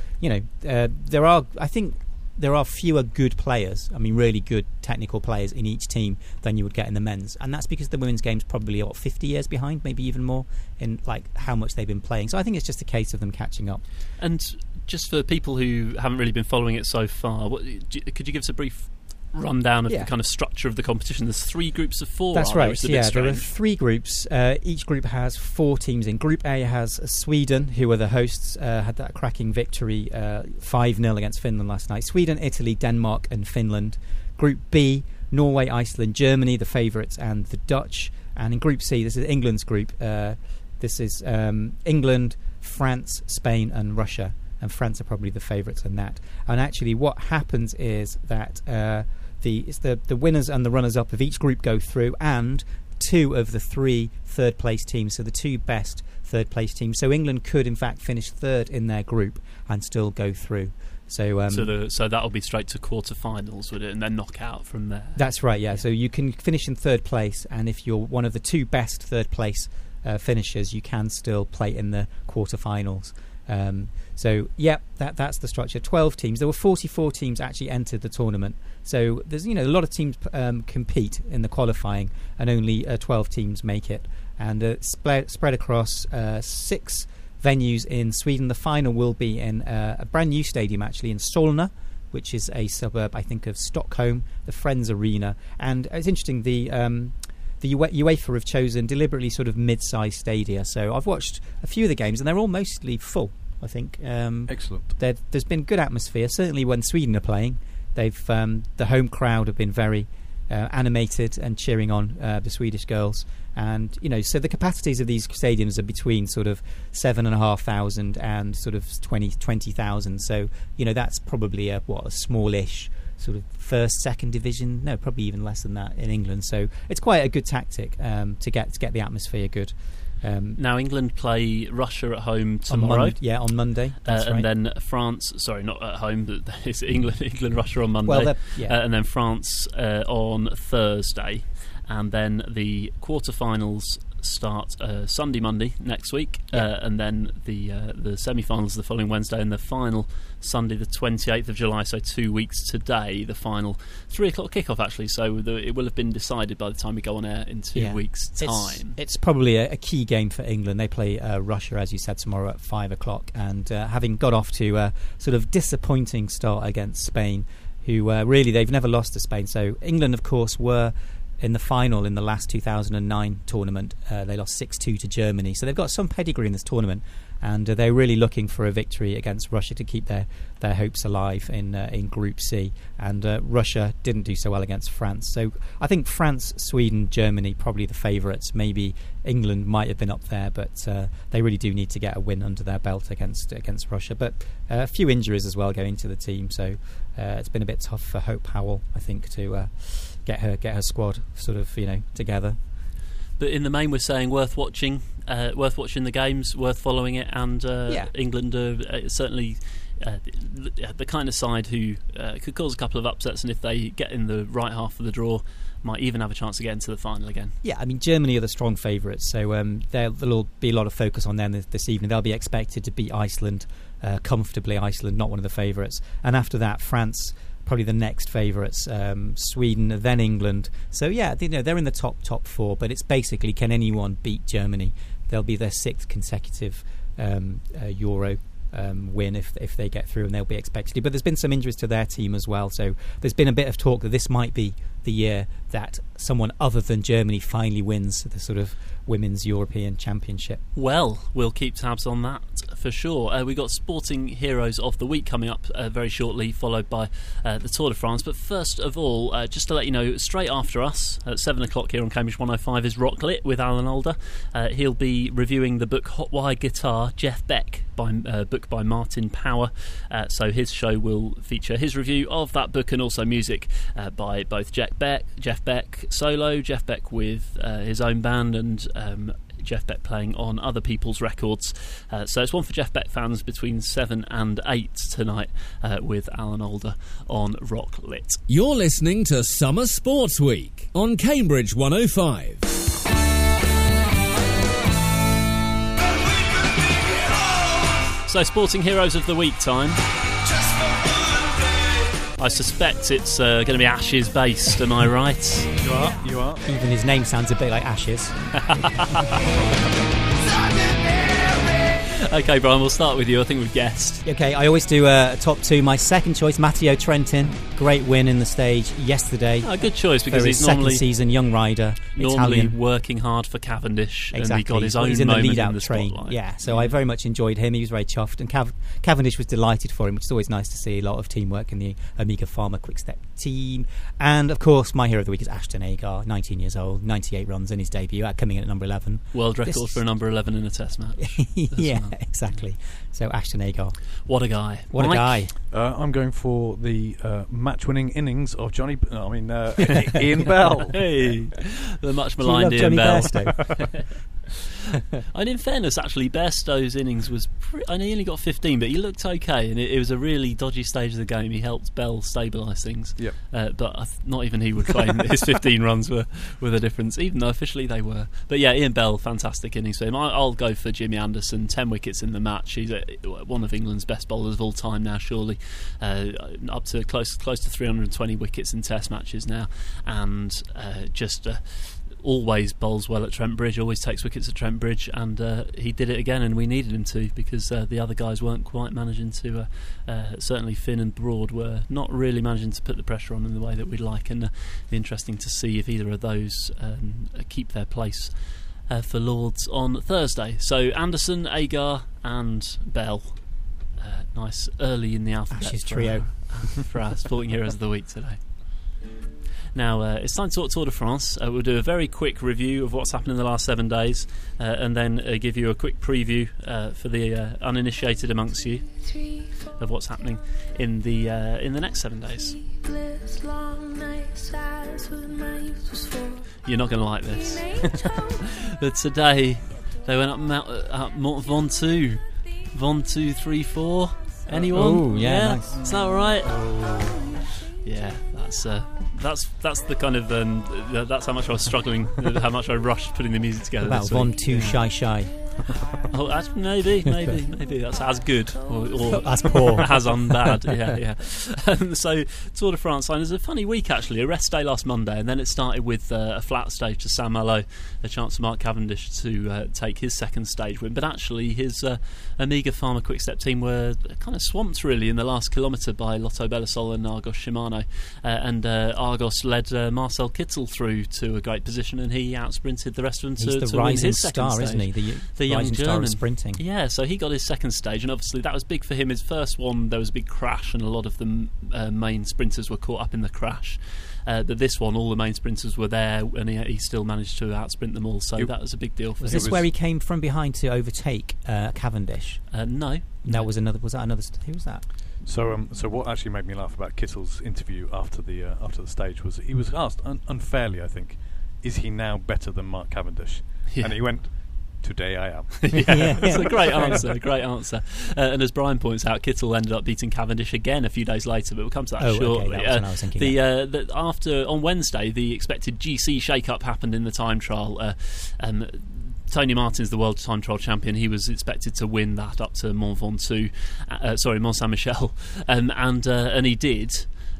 there are fewer good players, really good technical players in each team than you would get in the men's. And that's because the women's game's probably 50 years behind, maybe even more, in like how much they've been playing. So I think it's just a case of them catching up. And just for people who haven't really been following it so far, could you give us a brief rundown of the kind of structure of the competition? There's 3 groups of 4. That's right. There are 3 groups. Each group has 4 teams in. Group A has Sweden, who are the hosts, had that cracking victory 5-0 against Finland last night. Sweden, Italy, Denmark and Finland. Group B, Norway, Iceland, Germany, the favourites, and the Dutch. And in Group C, this is England's group. This is England, France, Spain and Russia. And France are probably the favourites in that. And actually what happens is that the winners and the runners-up of each group go through, and 2 of the 3 third-place teams, so the 2 best third-place teams. So England could, in fact, finish third in their group and still go through. So that'll be straight to quarter-finals, would it? And then knock out from there. That's right, yeah. So you can finish in third place, and if you're one of the 2 best third-place finishers, you can still play in the quarter-finals. That's the structure. 12 teams. There were 44 teams actually entered the tournament. So there's a lot of teams compete in the qualifying, and only 12 teams make it. And spread across 6 venues in Sweden. The final will be in a brand new stadium actually in Solna, which is a suburb I think of Stockholm, the Friends Arena. And it's interesting, the UEFA have chosen deliberately sort of mid-sized stadia. So I've watched a few of the games, and they're all mostly full, I think. Excellent. There's been good atmosphere, certainly when Sweden are playing. They've the home crowd have been very animated and cheering on the Swedish girls. And, so the capacities of these stadiums are between sort of 7,500 and sort of 20,000. So, that's probably a smallish sort of first, second division. No, probably even less than that in England. So it's quite a good tactic to get the atmosphere good. Now England play Russia at home tomorrow. On Monday. That's right. And then France. Sorry, not at home, but it's England, Russia on Monday. Well, and then France on Thursday, and then the quarterfinals start Sunday, Monday next week, and then the semi-finals the following Wednesday, and the final Sunday, the 28th of July. So 2 weeks today, the final 3:00 kickoff actually. So it will have been decided by the time we go on air in 2 weeks' time. It's probably a key game for England. They play Russia, as you said, tomorrow at 5:00, and having got off to a sort of disappointing start against Spain, who really they've never lost to Spain. So England, of course, were in the final in the last 2009 tournament. They lost 6-2 to Germany, so they've got some pedigree in this tournament, and they're really looking for a victory against Russia to keep their hopes alive in Group C. And Russia didn't do so well against France, so I think France, Sweden, Germany probably the favourites. Maybe England might have been up there, but they really do need to get a win under their belt against Russia. But a few injuries as well going to the team, so it's been a bit tough for Hope Howell, I think, to get her squad sort of together. But in the main, we're saying worth watching the games, worth following it, and England are certainly the kind of side who could cause a couple of upsets, and if they get in the right half of the draw, might even have a chance to get into the final again. Yeah, I mean, Germany are the strong favourites, so there'll be a lot of focus on them this evening. They'll be expected to beat Iceland comfortably. Iceland, not one of the favourites, and after that, France, probably the next favourites, Sweden, then England. So they're in the top 4, but it's basically, can anyone beat Germany? They'll be their 6th consecutive Euro win if they get through, and they'll be expected to. But there's been some injuries to their team as well, so there's been a bit of talk that this might be the year that someone other than Germany finally wins the sort of Women's European Championship. Well, we'll keep tabs on that for sure. We've got Sporting Heroes of the Week coming up very shortly, followed by the Tour de France. But first of all, just to let you know, straight after us at 7 o'clock here on Cambridge 105 is Rock Lit with Alan Alda. He'll be reviewing the book Hot Wire Guitar, Jeff Beck, book by Martin Power. So his show will feature his review of that book and also music by both Jeff Beck solo, Jeff Beck with his own band, and Jeff Beck playing on other people's records. So it's one for Jeff Beck fans between 7 and 8 tonight with Alan Alda on Rock Lit. You're listening to Summer Sports Week on Cambridge 105. So Sporting Heroes of the Week time. I suspect it's going to be Ashes based, am I right? You are. Even his name sounds a bit like Ashes. Okay, Brian, we'll start with you. I think we've guessed. Okay, I always do a top two. My second choice, Matteo Trentin. Great win in the stage yesterday. A good choice because for his he's normally second season, young rider, Italian. working hard for Cavendish, Exactly. and he got his own he's in the moment lead-out in the train. spotlight. Yeah, so I very much enjoyed him. He was very chuffed, and Cavendish was delighted for him, which is always nice to see. A lot of teamwork in the Amiga Pharma Quick Step team. And of course, my hero of the week is Ashton Agar, 19 years old, 98 runs in his debut, coming in at number 11. World record for a number 11 in a Test match. Yeah, exactly. So Ashton Agar. What a guy! What Mike? a guy! I'm going for the match-winning innings of Ian Bell. Hey, the much Do you maligned love Ian Johnny Bell. Bairstow? And in fairness, actually, Bairstow's innings was I know he only got 15, but he looked okay, and it was a really dodgy stage of the game. He helped Bell stabilise things. Yep. But not even he would claim that his 15 runs were the difference, even though officially they were. But yeah, Ian Bell, fantastic innings for him. I'll go for Jimmy Anderson, 10 wickets in the match. He's one of England's best bowlers of all time now, surely. Up to close to 320 wickets in Test matches now, and always bowls well at Trent Bridge, always takes wickets at Trent Bridge, and he did it again, and we needed him to, because the other guys weren't quite managing to certainly Finn and Broad were not really managing to put the pressure on in the way that we'd like, and it'd be interesting to see if either of those keep their place for Lords on Thursday. So Anderson, Agar and Bell, nice early in the alphabet Ashes trio. for our Sporting Heroes of the Week today. Now, it's time to talk Tour de France. We'll do a very quick review of what's happened in the last 7 days, and then give you a quick preview for the uninitiated amongst you of what's happening in the next 7 days. You're not going to like this. But today, they went up Mont Ventoux. Ventoux 3-4. Anyone? Oh, yeah, nice. Is that all right? Yeah, that's the kind of that's how much I was struggling, how much I rushed putting the music together. About this Von week. Too Shy. Oh, that's maybe that's as good or As poor. as unbad. Yeah. So Tour de France line is a funny week actually. A rest day last Monday, and then it started with a flat stage to Saint-Malo, a chance for Mark Cavendish to take his second stage win. But actually, his Amiga Pharma Quick Step team were kind of swamped really in the last kilometre by Lotto Belisol and Argos Shimano, and Argos led Marcel Kittel through to a great position, and he outsprinted the rest of them He's to the win rising his second star, stage. isn't he? The young rising star German of sprinting. Yeah, so he got his second stage, and obviously that was big for him. His first one, there was a big crash, and a lot of the main sprinters were caught up in the crash. But this one, all the main sprinters were there, and he still managed to outsprint them all. So that was a big deal for Was him. this where he came from behind to overtake Cavendish? No. Was that another? Who was that? So what actually made me laugh about Kittel's interview after the stage was he was asked unfairly, I think, is he now better than Mark Cavendish? Yeah. And he went, "Today I am." It's a great answer. And as Brian points out, Kittel ended up beating Cavendish again a few days later, but we'll come to that shortly. Okay, that was what I was thinking. After on Wednesday, the expected GC shake-up happened in the time trial. Tony Martin's the world time trial champion. He was expected to win that up to Mont Saint-Michel, and he did.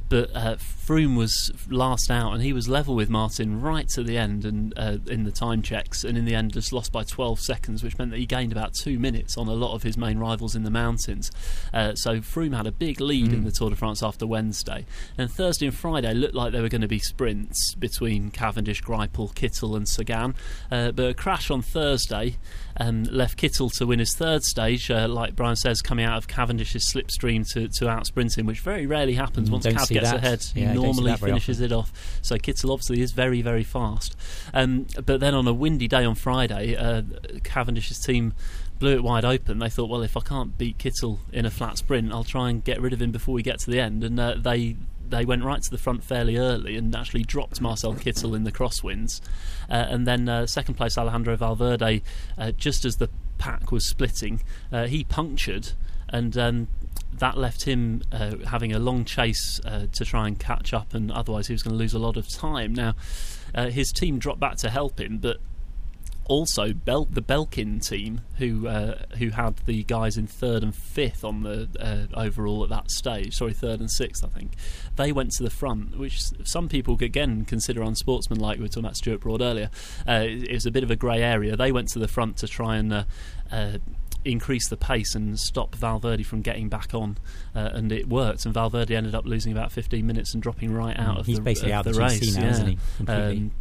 But Froome was last out, and he was level with Martin right to the end, and in the time checks, and in the end just lost by 12 seconds, which meant that he gained about 2 minutes on a lot of his main rivals in the mountains. So Froome had a big lead in the Tour de France after Wednesday, and Thursday and Friday looked like they were going to be sprints between Cavendish, Greipel, Kittel and Sagan, but a crash on Thursday left Kittel to win his third stage, like Brian says, coming out of Cavendish's slipstream to out-sprint him, which very rarely happens. Once Cav gets ahead, he normally finishes it off. So Kittel obviously is very, very fast. But then on a windy day on Friday, Cavendish's team blew it wide open. They thought, well, if I can't beat Kittel in a flat sprint, I'll try and get rid of him before we get to the end. And they went right to the front fairly early and actually dropped Marcel Kittel in the crosswinds. And then second place Alejandro Valverde, just as the pack was splitting, he punctured, and that left him having a long chase to try and catch up, and otherwise he was going to lose a lot of time. Now, his team dropped back to help him, but also the Belkin team, who had the guys in third and fifth on the overall at that stage, third and sixth, I think, they went to the front, which some people again consider unsportsmanlike. We were talking about Stuart Broad earlier. It was a bit of a grey area. They went to the front to try and increase the pace and stop Valverde from getting back on, and it worked, and Valverde ended up losing about 15 minutes and dropping right out of he's the basically out the of the race. GC now, isn't he? Completely.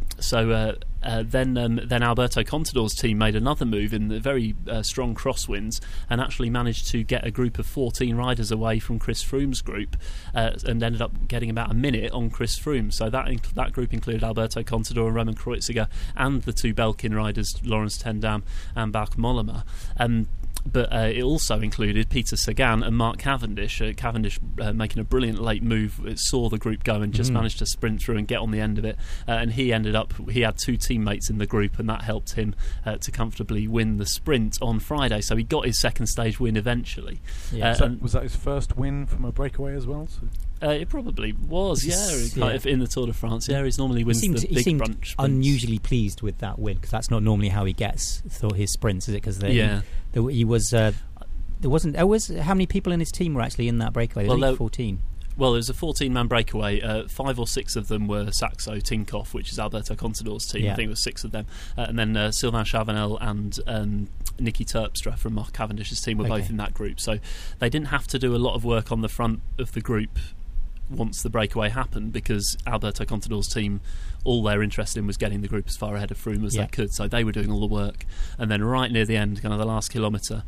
Then Alberto Contador's team made another move in the very strong crosswinds and actually managed to get a group of 14 riders away from Chris Froome's group, and ended up getting about a minute on Chris Froome. So that group included Alberto Contador and Roman Kreuziger and the two Belkin riders, Lawrence Tendam and Bauke Mollema. But it also included Peter Sagan and Mark Cavendish. Cavendish making a brilliant late move, saw the group go and just managed to sprint through and get on the end of it. And he had two teammates in the group, and that helped him to comfortably win the sprint on Friday. So he got his second stage win eventually. Yeah. Was that his first win from a breakaway as well? So? It probably was, kind of in the Tour de France. Yeah, he normally wins the big seemed brunch sprints. Unusually pleased with that win, because that's not normally how he gets his sprints, is it? Because he was. There wasn't. How many people in his team were actually in that breakaway? There was 14. Well, there was a 14-man breakaway. 5 or 6 of them were Saxo Tinkoff, which is Alberto Contador's team. Yeah. I think it was 6 of them. And then Sylvain Chavanel and Nicky Terpstra from Mark Cavendish's team were both in that group. So they didn't have to do a lot of work on the front of the group once the breakaway happened, because Alberto Contador's team, all they're interested in was getting the group as far ahead of Froome as they could. So they were doing all the work. And then right near the end, kind of the last kilometre,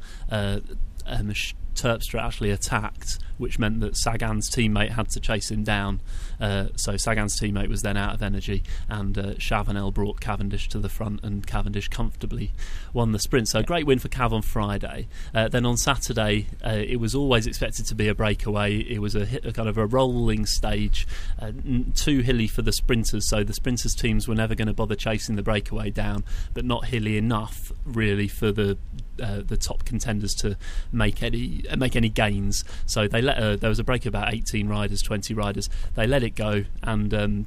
Terpstra actually attacked, which meant that Sagan's teammate had to chase him down. So Sagan's teammate was then out of energy, and Chavanel brought Cavendish to the front, and Cavendish comfortably won the sprint. So a great win for Cav on Friday. Then on Saturday, it was always expected to be a breakaway. It was a kind of a rolling stage, too hilly for the sprinters, so the sprinters' teams were never going to bother chasing the breakaway down, but not hilly enough really for the top contenders to make any gains. So they there was a break of about 18 riders, 20 riders. They let it go, and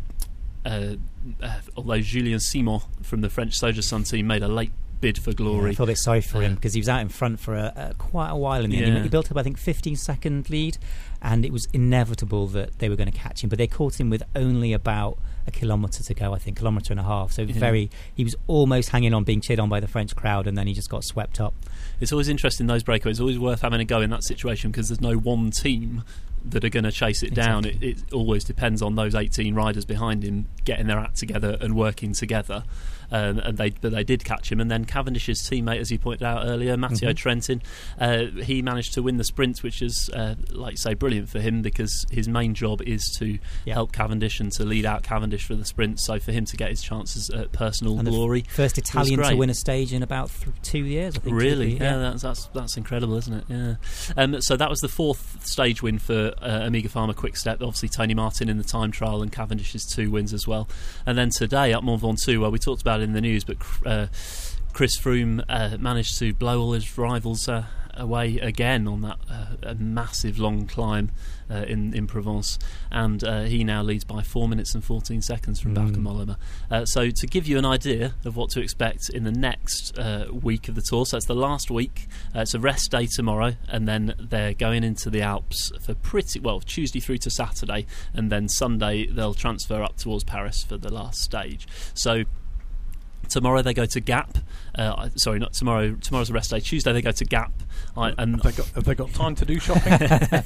although Julien Simon from the French Sojourn team made a late bid for glory. I felt a bit sorry for him, because he was out in front for quite a while in the end. He built up, I think, 15-second lead, and it was inevitable that they were going to catch him, but they caught him with only about a kilometre to go, I think, kilometre and a half. So he was almost hanging on, being cheered on by the French crowd, and then he just got swept up. It's always interesting, those breakaways. It's always worth having a go in that situation, because there's no one team that are going to chase it down. It always depends on those 18 riders behind him getting their act together and working together. But they did catch him, and then Cavendish's teammate, as you pointed out earlier, Matteo Trentin, he managed to win the sprint, which is, like you say, brilliant for him, because his main job is to help Cavendish and to lead out Cavendish for the sprint. So for him to get his chances at personal glory, first Italian to win a stage in about 2 years, I think. Really, that's incredible, isn't it? Yeah. So that was the 4th stage win for Amiga Pharma Quick Step. Obviously Tony Martin in the time trial, and Cavendish's 2 wins as well. And then today up Mont Ventoux, well, we talked about it in the news, but Chris Froome managed to blow all his rivals away again on that a massive long climb in Provence, and he now leads by 4 minutes and 14 seconds from Bauke Mollema. So to give you an idea of what to expect in the next week of the Tour, so it's the last week, it's a rest day tomorrow, and then they're going into the Alps for Tuesday through to Saturday, and then Sunday they'll transfer up towards Paris for the last stage. So tomorrow they go to Gap. Sorry, not tomorrow. Tomorrow's a rest day. Tuesday they go to Gap. And have they got time to do shopping?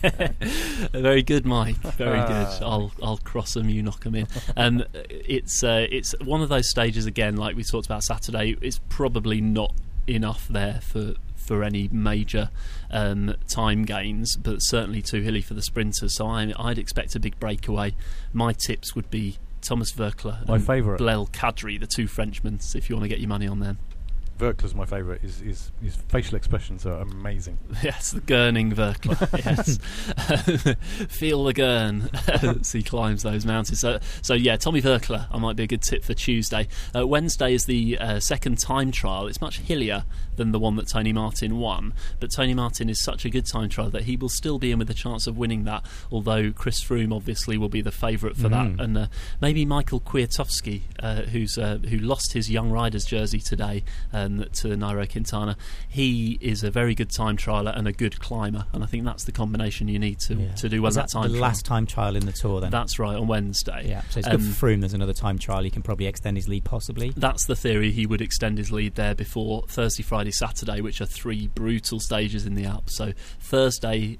Very good, Mike. Very good. I'll cross them. You knock them in. It's one of those stages again, like we talked about Saturday. It's probably not enough there for any major time gains, but certainly too hilly for the sprinters. So I'd expect a big breakaway. My tips would be Thomas Verkler My and favourite. Blaise Cadry, the two Frenchmen, if you want to get your money on them. Verkler's my favourite. His facial expressions are amazing. Yes, the gurning Verkler. Yes, feel the gurn as he climbs those mountains. So yeah, Tommy Verkler, I might be a good tip for Tuesday. Wednesday is the second time trial. It's much hillier than the one that Tony Martin won, but Tony Martin is such a good time trial that he will still be in with a chance of winning that. Although Chris Froome obviously will be the favourite for that, and maybe Michael Kwiatkowski, who lost his Young Riders jersey today to Nairo Quintana. He is a very good time trialer and a good climber, and I think that's the combination you need to do well. Is that time the trial. last time trial in the Tour then? That's right, on Wednesday. Yeah, so it's good for Froome. There's another time trial. He can probably extend his lead possibly. That's the theory. He would extend his lead there before Thursday, Friday, Saturday, which are three brutal stages in the Alps. So Thursday,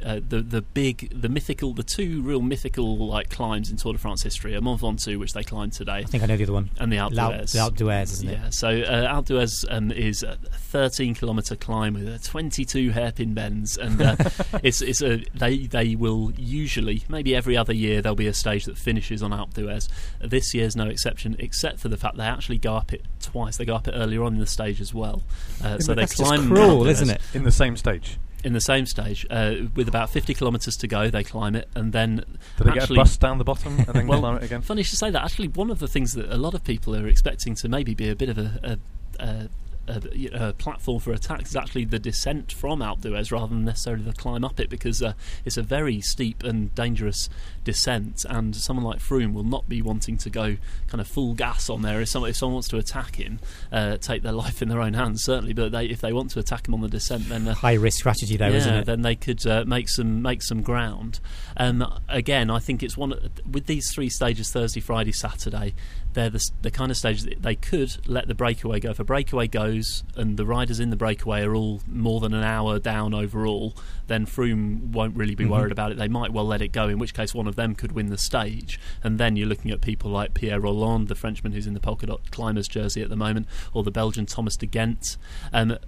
the two real mythical like climbs in Tour de France history are Mont Ventoux, which they climbed today. I think I know the other one. And the Alpe d'Huez. The Alpe d'Huez, isn't it? Yeah, so Alpe d'Huez is a 13-kilometre climb with 22 hairpin bends, and they will usually, maybe every other year, there'll be a stage that finishes on Alpe d'Huez. This year's no exception, except for the fact they actually go up it twice. They go up it earlier on in the stage as well. So they That's climb just cruel, Alpe d'Huez isn't it? In the same stage. In the same stage, with about 50 kilometres to go, they climb it, and then Do they get a bus down the bottom and then well, climb it again? Funny you should say that. Actually, one of the things that a lot of people are expecting to maybe be a bit of a platform for attack is actually the descent from Alpe d'Huez rather than necessarily the climb up it, because it's a very steep and dangerous descent, and someone like Froome will not be wanting to go kind of full gas on there. If someone wants to attack him, take their life in their own hands, certainly, but if they want to attack him on the descent, then high risk strategy there, isn't it? Then they could make some ground. Again, I think it's with these three stages, Thursday, Friday, Saturday, they're the kind of stages that they could let the breakaway go. If a breakaway goes and the riders in the breakaway are all more than an hour down overall, then Froome won't really be worried about it. They might well let it go, in which case one of them could win the stage. And then you're looking at people like Pierre Rolland, the Frenchman who's in the polka dot climbers jersey at the moment, or the Belgian Thomas de Gent. But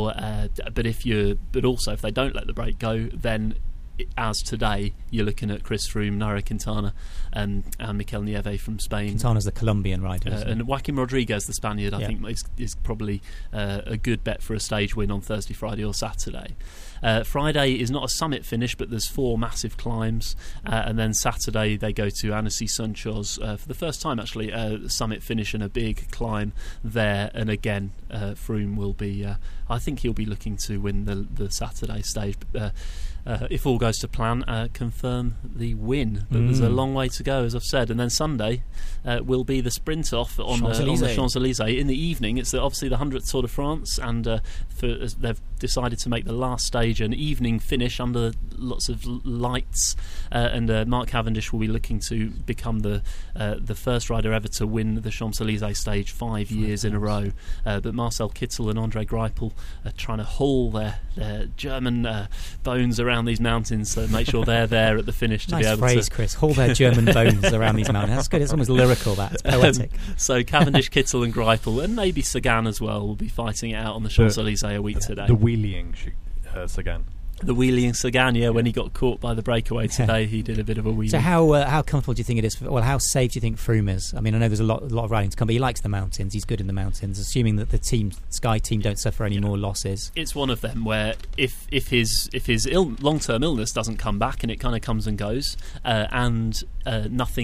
also if they don't let the break go, then as today, you're looking at Chris Froome, Nairo Quintana, and Mikel Nieve from Spain. Quintana's the Colombian rider, and Joaquim Rodriguez, the Spaniard, I think is probably a good bet for a stage win on Thursday, Friday or Saturday. Friday is not a summit finish, but there's 4 massive climbs, and then Saturday they go to Annecy-Sainte-Chose for the first time, actually, summit finish and a big climb there. And again, Froome will be, I think he'll be looking to win the Saturday stage. If all goes to plan, confirm the win. But there's a long way to go, as I've said. And then Sunday will be the sprint off on the Champs-Élysées in the evening. It's obviously the 100th Tour de France, and they've decided to make the last stage an evening finish under lots of lights. And Mark Cavendish will be looking to become the first rider ever to win the Champs-Élysées stage 5 years in a row. But Marcel Kittel and Andre Greipel are trying to haul their German bones around these mountains, so make sure they're there at the finish to nice be able phrase, to Chris. Haul their German bones around these mountains. That's good. It's almost lyrical. That's poetic. So Cavendish, Kittel, and Greipel, and maybe Sagan as well, will be fighting it out on the Champs-Élysées a week today. The wheeling Sagan. The wheeling Sagan, when he got caught by the breakaway today, he did a bit of a wheelie. So how comfortable do you think it is? How safe do you think Froome is? I mean, I know there's a lot of riding to come, but he likes the mountains. He's good in the mountains. Assuming that the Sky team don't suffer any more losses. It's one of them where if his long-term illness doesn't come back, and it kind of comes and goes, and nothing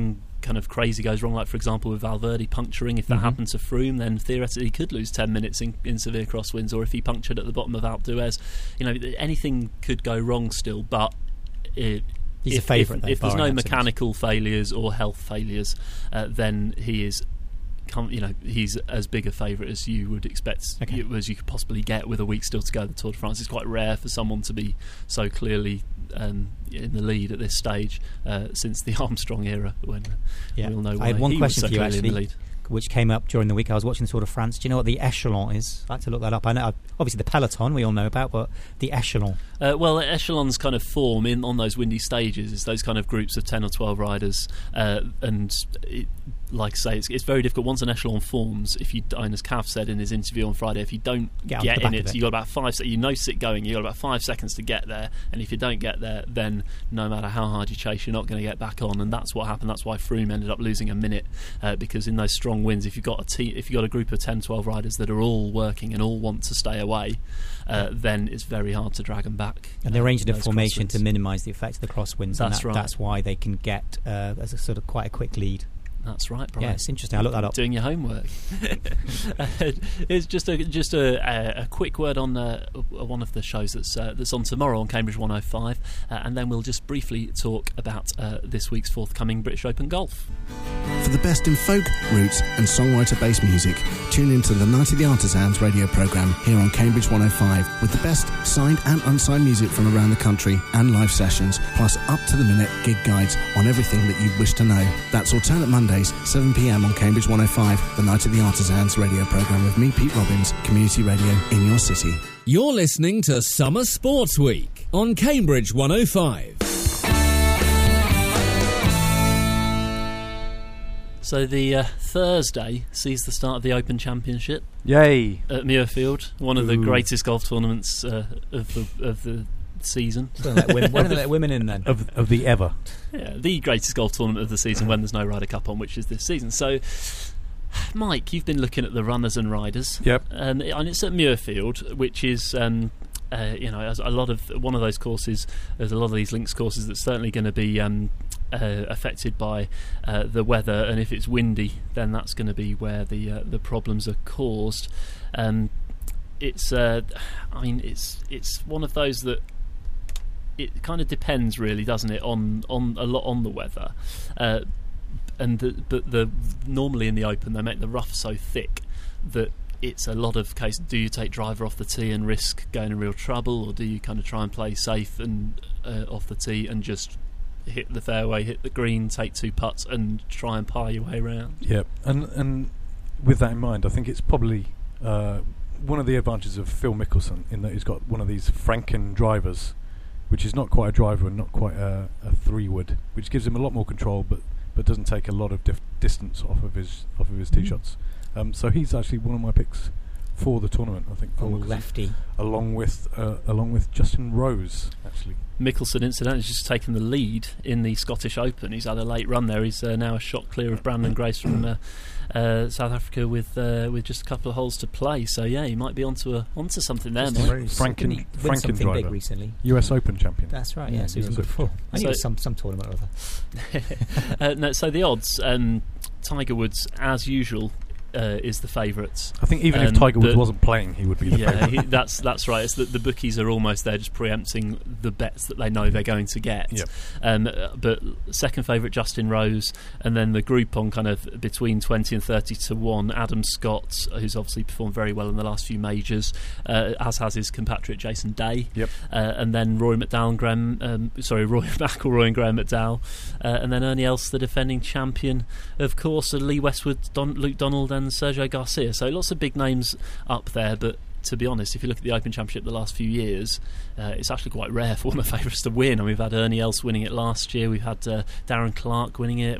kind of crazy goes wrong, like for example with Valverde puncturing, if that happened to Froome, then theoretically he could lose 10 minutes in severe crosswinds, or if he punctured at the bottom of Alpe d'Huez, anything could go wrong still. But He's a favourite. If there's no mechanical failures or health failures, then he is. He's as big a favourite as you would expect, as you could possibly get with a week still to go. The Tour de France, it's quite rare for someone to be so clearly in the lead at this stage since the Armstrong era, when we all know why. I had one he question was so for you clearly in the actually, lead. which came up during the week. I was watching the Tour de France. Do you know what the echelon is? I had to look that up. I know, obviously, the peloton we all know about, but the echelon. Well, echelons kind of form on those windy stages. It's those kind of groups of 10 or 12 riders, like I say, it's very difficult. Once an echelon forms, as Cav said in his interview on Friday, if you don't get in it, you got about 5 seconds. Sit going. You got about 5 seconds to get there, and if you don't get there, then no matter how hard you chase, you're not going to get back on. And that's what happened. That's why Froome ended up losing a minute, because in those strong winds, if you've got a group of 10, 12 riders that are all working and all want to stay away, then it's very hard to drag them back. And they arranged a formation to minimise the effect of the crosswinds. That's right. That's why they can get as a sort of quite a quick lead. That's right, Brian. Yeah, it's interesting. I looked that up. Doing your homework. It's just a quick word on one of the shows that's on tomorrow on Cambridge 105, and then we'll just briefly talk about this week's forthcoming British Open Golf. For the best in folk, roots and songwriter-based music, tune into the Night of the Artisans radio programme here on Cambridge 105 with the best signed and unsigned music from around the country and live sessions, plus up-to-the-minute gig guides on everything that you'd wish to know. That's alternate Mondays, 7 p.m. on Cambridge 105, the Night of the Artisans radio programme with me, Pete Robbins, community radio in your city. You're listening to Summer Sports Week on Cambridge 105. So the Thursday sees the start of the Open Championship. Yay! At Muirfield, one of the greatest golf tournaments of the season. When do they let women in then? Of the ever. Yeah, the greatest golf tournament of the season when there's no Ryder Cup on, which is this season. So, Mike, you've been looking at the runners and riders. Yep. And it's at Muirfield, which is as a lot of one of those courses. There's a lot of these links courses that's certainly going to be affected by the weather, and if it's windy, then that's going to be where the problems are caused. It's one of those that it kind of depends, really, doesn't it, on a lot on the weather. Normally in the Open they make the rough so thick that it's a lot of case. Do you take driver off the tee and risk going in real trouble, or do you kind of try and play safe and off the tee and just hit the fairway, hit the green, take 2 putts and try and par your way around? Yep. And with that in mind, I think it's probably one of the advantages of Phil Mickelson in that he's got one of these Franken drivers, which is not quite a driver and not quite a 3-wood, which gives him a lot more control, but doesn't take a lot of distance off of his tee shots. So he's actually one of my picks for the tournament, I think. Lefty. Along with Justin Rose, actually. Mickelson, incidentally, has just taken the lead in the Scottish Open. He's had a late run there. He's now a shot clear of Brandon Grace from South Africa with just a couple of holes to play. So yeah, he might be onto something there. Franken something driver, big recently. US Open champion. That's right. Yeah, so he's good for. I think it was some tournament or other. No, so the odds, Tiger Woods, as usual, is the favourite. I think even if Tiger Woods wasn't playing, he would be the favourite. That's right. It's that the bookies are almost there, just preempting the bets that they know they're going to get. Yep. But second favourite Justin Rose, and then the group on kind of between 20 and 30 to 1. Adam Scott, who's obviously performed very well in the last few majors, as has his compatriot Jason Day. Yep. And then Rory McIlroy and Graham McDowell, and then Ernie Els, the defending champion, of course, Lee Westwood, Luke Donald, and Sergio Garcia. So lots of big names up there, but to be honest, if you look at the Open Championship the last few years, it's actually quite rare for one of the favourites to win. We've had Ernie Els winning it last year, we've had Darren Clark winning it,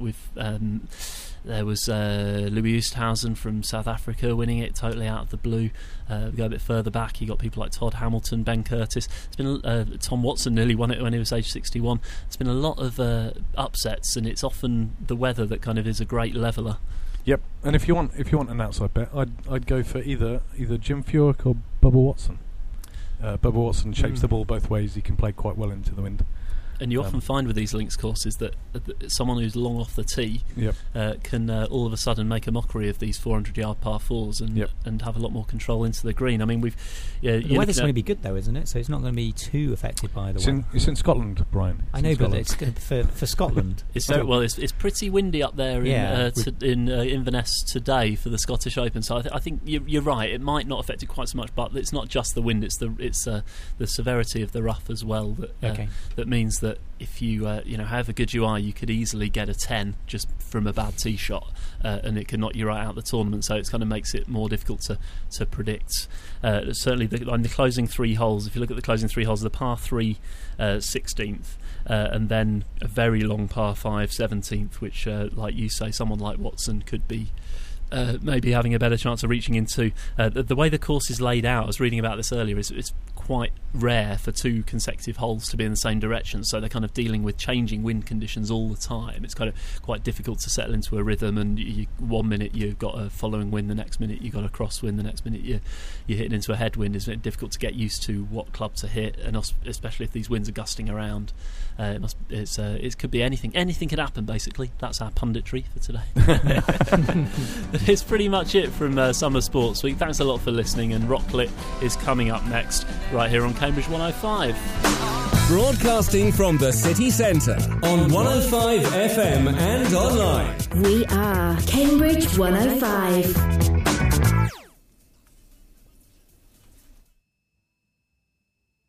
there was Louis Oosthuizen from South Africa winning it totally out of the blue. We go a bit further back, you got people like Todd Hamilton, Ben Curtis. It's been Tom Watson nearly won it when he was age 61. It's been a lot of upsets, and it's often the weather that kind of is a great leveller. Yep, and if you want an outside bet, I'd go for either Jim Furyk or Bubba Watson. Bubba Watson shapes the ball both ways. He can play quite well into the wind. And you often find with these links courses that someone who's long off the tee can all of a sudden make a mockery of these 400-yard par fours and have a lot more control into the green. I mean, the weather's going to be good though, isn't it? So it's not going to be too affected by the weather. It's in Scotland, Brian. I know, but it's going to for Scotland. It's it's pretty windy up there in Inverness today for the Scottish Open. So I think you're right. It might not affect it quite so much, but it's not just the wind. It's the severity of the rough as well. That means that if you however good you are, you could easily get a 10 just from a bad tee shot, and it can knock you right out of the tournament. So it kind of makes it more difficult to predict. Certainly, on the closing 3 holes, if you look at the closing 3 holes, the par 3 16th, and then a very long par 5 17th, which, like you say, someone like Watson could be maybe having a better chance of reaching into. The way the course is laid out, I was reading about this earlier, it's quite rare for 2 consecutive holes to be in the same direction, so they're kind of dealing with changing wind conditions all the time. It's kind of quite difficult to settle into a rhythm, and 1 minute you've got a following wind, the next minute you've got a crosswind, the next minute you're hitting into a headwind. It's difficult to get used to what club to hit, and especially if these winds are gusting around. It could be anything could happen, basically. That's our punditry for today. It's pretty much it from Summer Sports Week. Thanks a lot for listening, and Rocklit is coming up next right here on Cambridge 105. Broadcasting from the city centre on 105 FM and online. We are Cambridge 105.